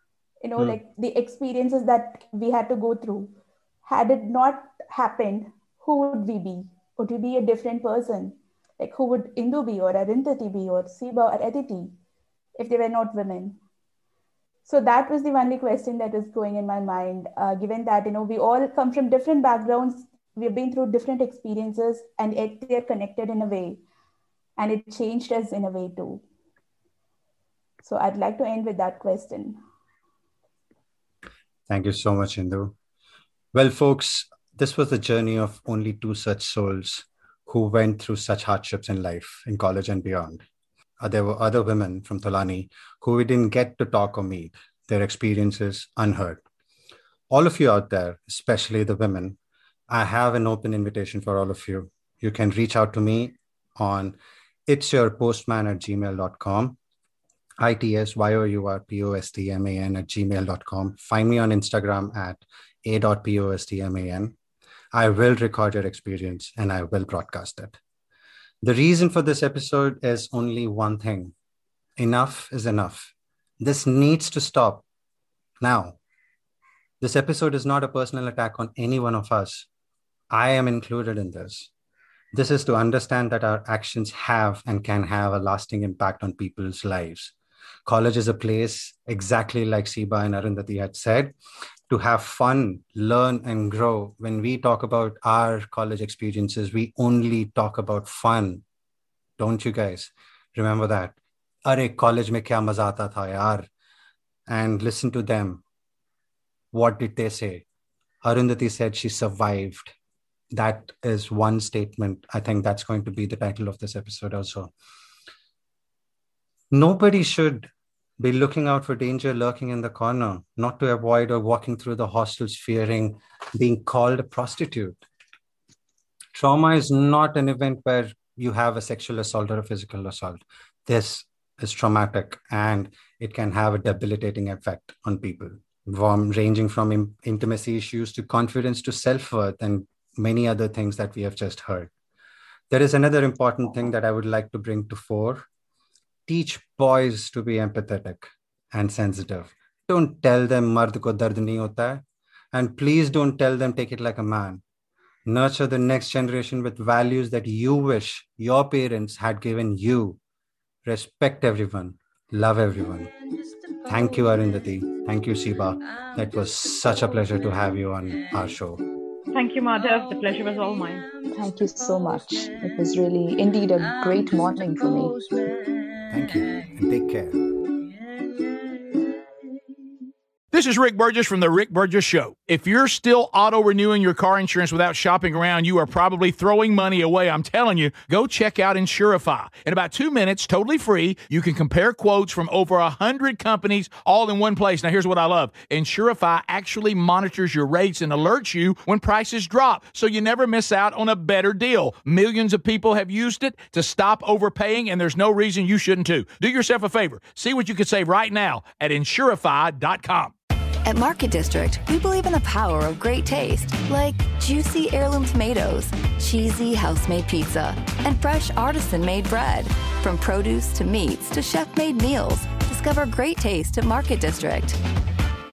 S7: The experiences that we had to go through, had it not happened, who would we be? Would we be a different person? Who would Indu be, or Arundhati be, or Siba or Aditi if they were not women? So that was the only question that was going in my mind, given that, we all come from different backgrounds, we've been through different experiences, and yet they're connected in a way. And it changed us in a way too. So I'd like to end with that question.
S3: Thank you so much, Indu. Well, folks, this was the journey of only 2 such souls who went through such hardships in life, in college and beyond. There were other women from Tolani who we didn't get to talk or meet, their experiences unheard. All of you out there, especially the women, I have an open invitation for all of you. You can reach out to me on itsyourpostman@gmail.com, itsyourpostman@gmail.com. Find me on Instagram at a.postman. I will record your experience and I will broadcast it. The reason for this episode is only one thing. Enough is enough. This needs to stop now. This episode is not a personal attack on any one of us. I am included in this. This is to understand that our actions have and can have a lasting impact on people's lives. College is a place, exactly like Siba and Arundhati had said, to have fun, learn, and grow. When we talk about our college experiences, we only talk about fun. Don't you guys? Remember that. Arey, college mein kya maza aata tha yaar. And listen to them. What did they say? Arundhati said she survived. That is one statement. I think that's going to be the title of this episode also. Nobody should be looking out for danger lurking in the corner, not to avoid or walking through the hostels fearing being called a prostitute. Trauma is not an event where you have a sexual assault or a physical assault. This is traumatic and it can have a debilitating effect on people, ranging from intimacy issues to confidence to self-worth and many other things that we have just heard. There is another important thing that I would like to bring to fore. Teach boys to be empathetic and sensitive. Don't tell them mard ko dard nahi hota hai. And please don't tell them take it like a man. Nurture the next generation with values that you wish your parents had given you. Respect everyone. Love everyone. Thank you, Arundhati. Thank you, Siba. That was such a pleasure to have you on our show.
S2: Thank you, Madhav. The pleasure was all mine.
S5: Thank you so much. It was really indeed a great morning for me.
S3: Thank you and take care.
S8: This is Rick Burgess from The Rick Burgess Show. If you're still auto-renewing your car insurance without shopping around, you are probably throwing money away. I'm telling you, go check out Insurify. In about 2 minutes, totally free, you can compare quotes from over 100 companies all in one place. Now, here's what I love. Insurify actually monitors your rates and alerts you when prices drop, so you never miss out on a better deal. Millions of people have used it to stop overpaying, and there's no reason you shouldn't too. Do yourself a favor. See what you can save right now at Insurify.com.
S1: At Market District, we believe in the power of great taste, like juicy heirloom tomatoes, cheesy house-made pizza, and fresh artisan-made bread. From produce to meats to chef-made meals, discover great taste at Market District.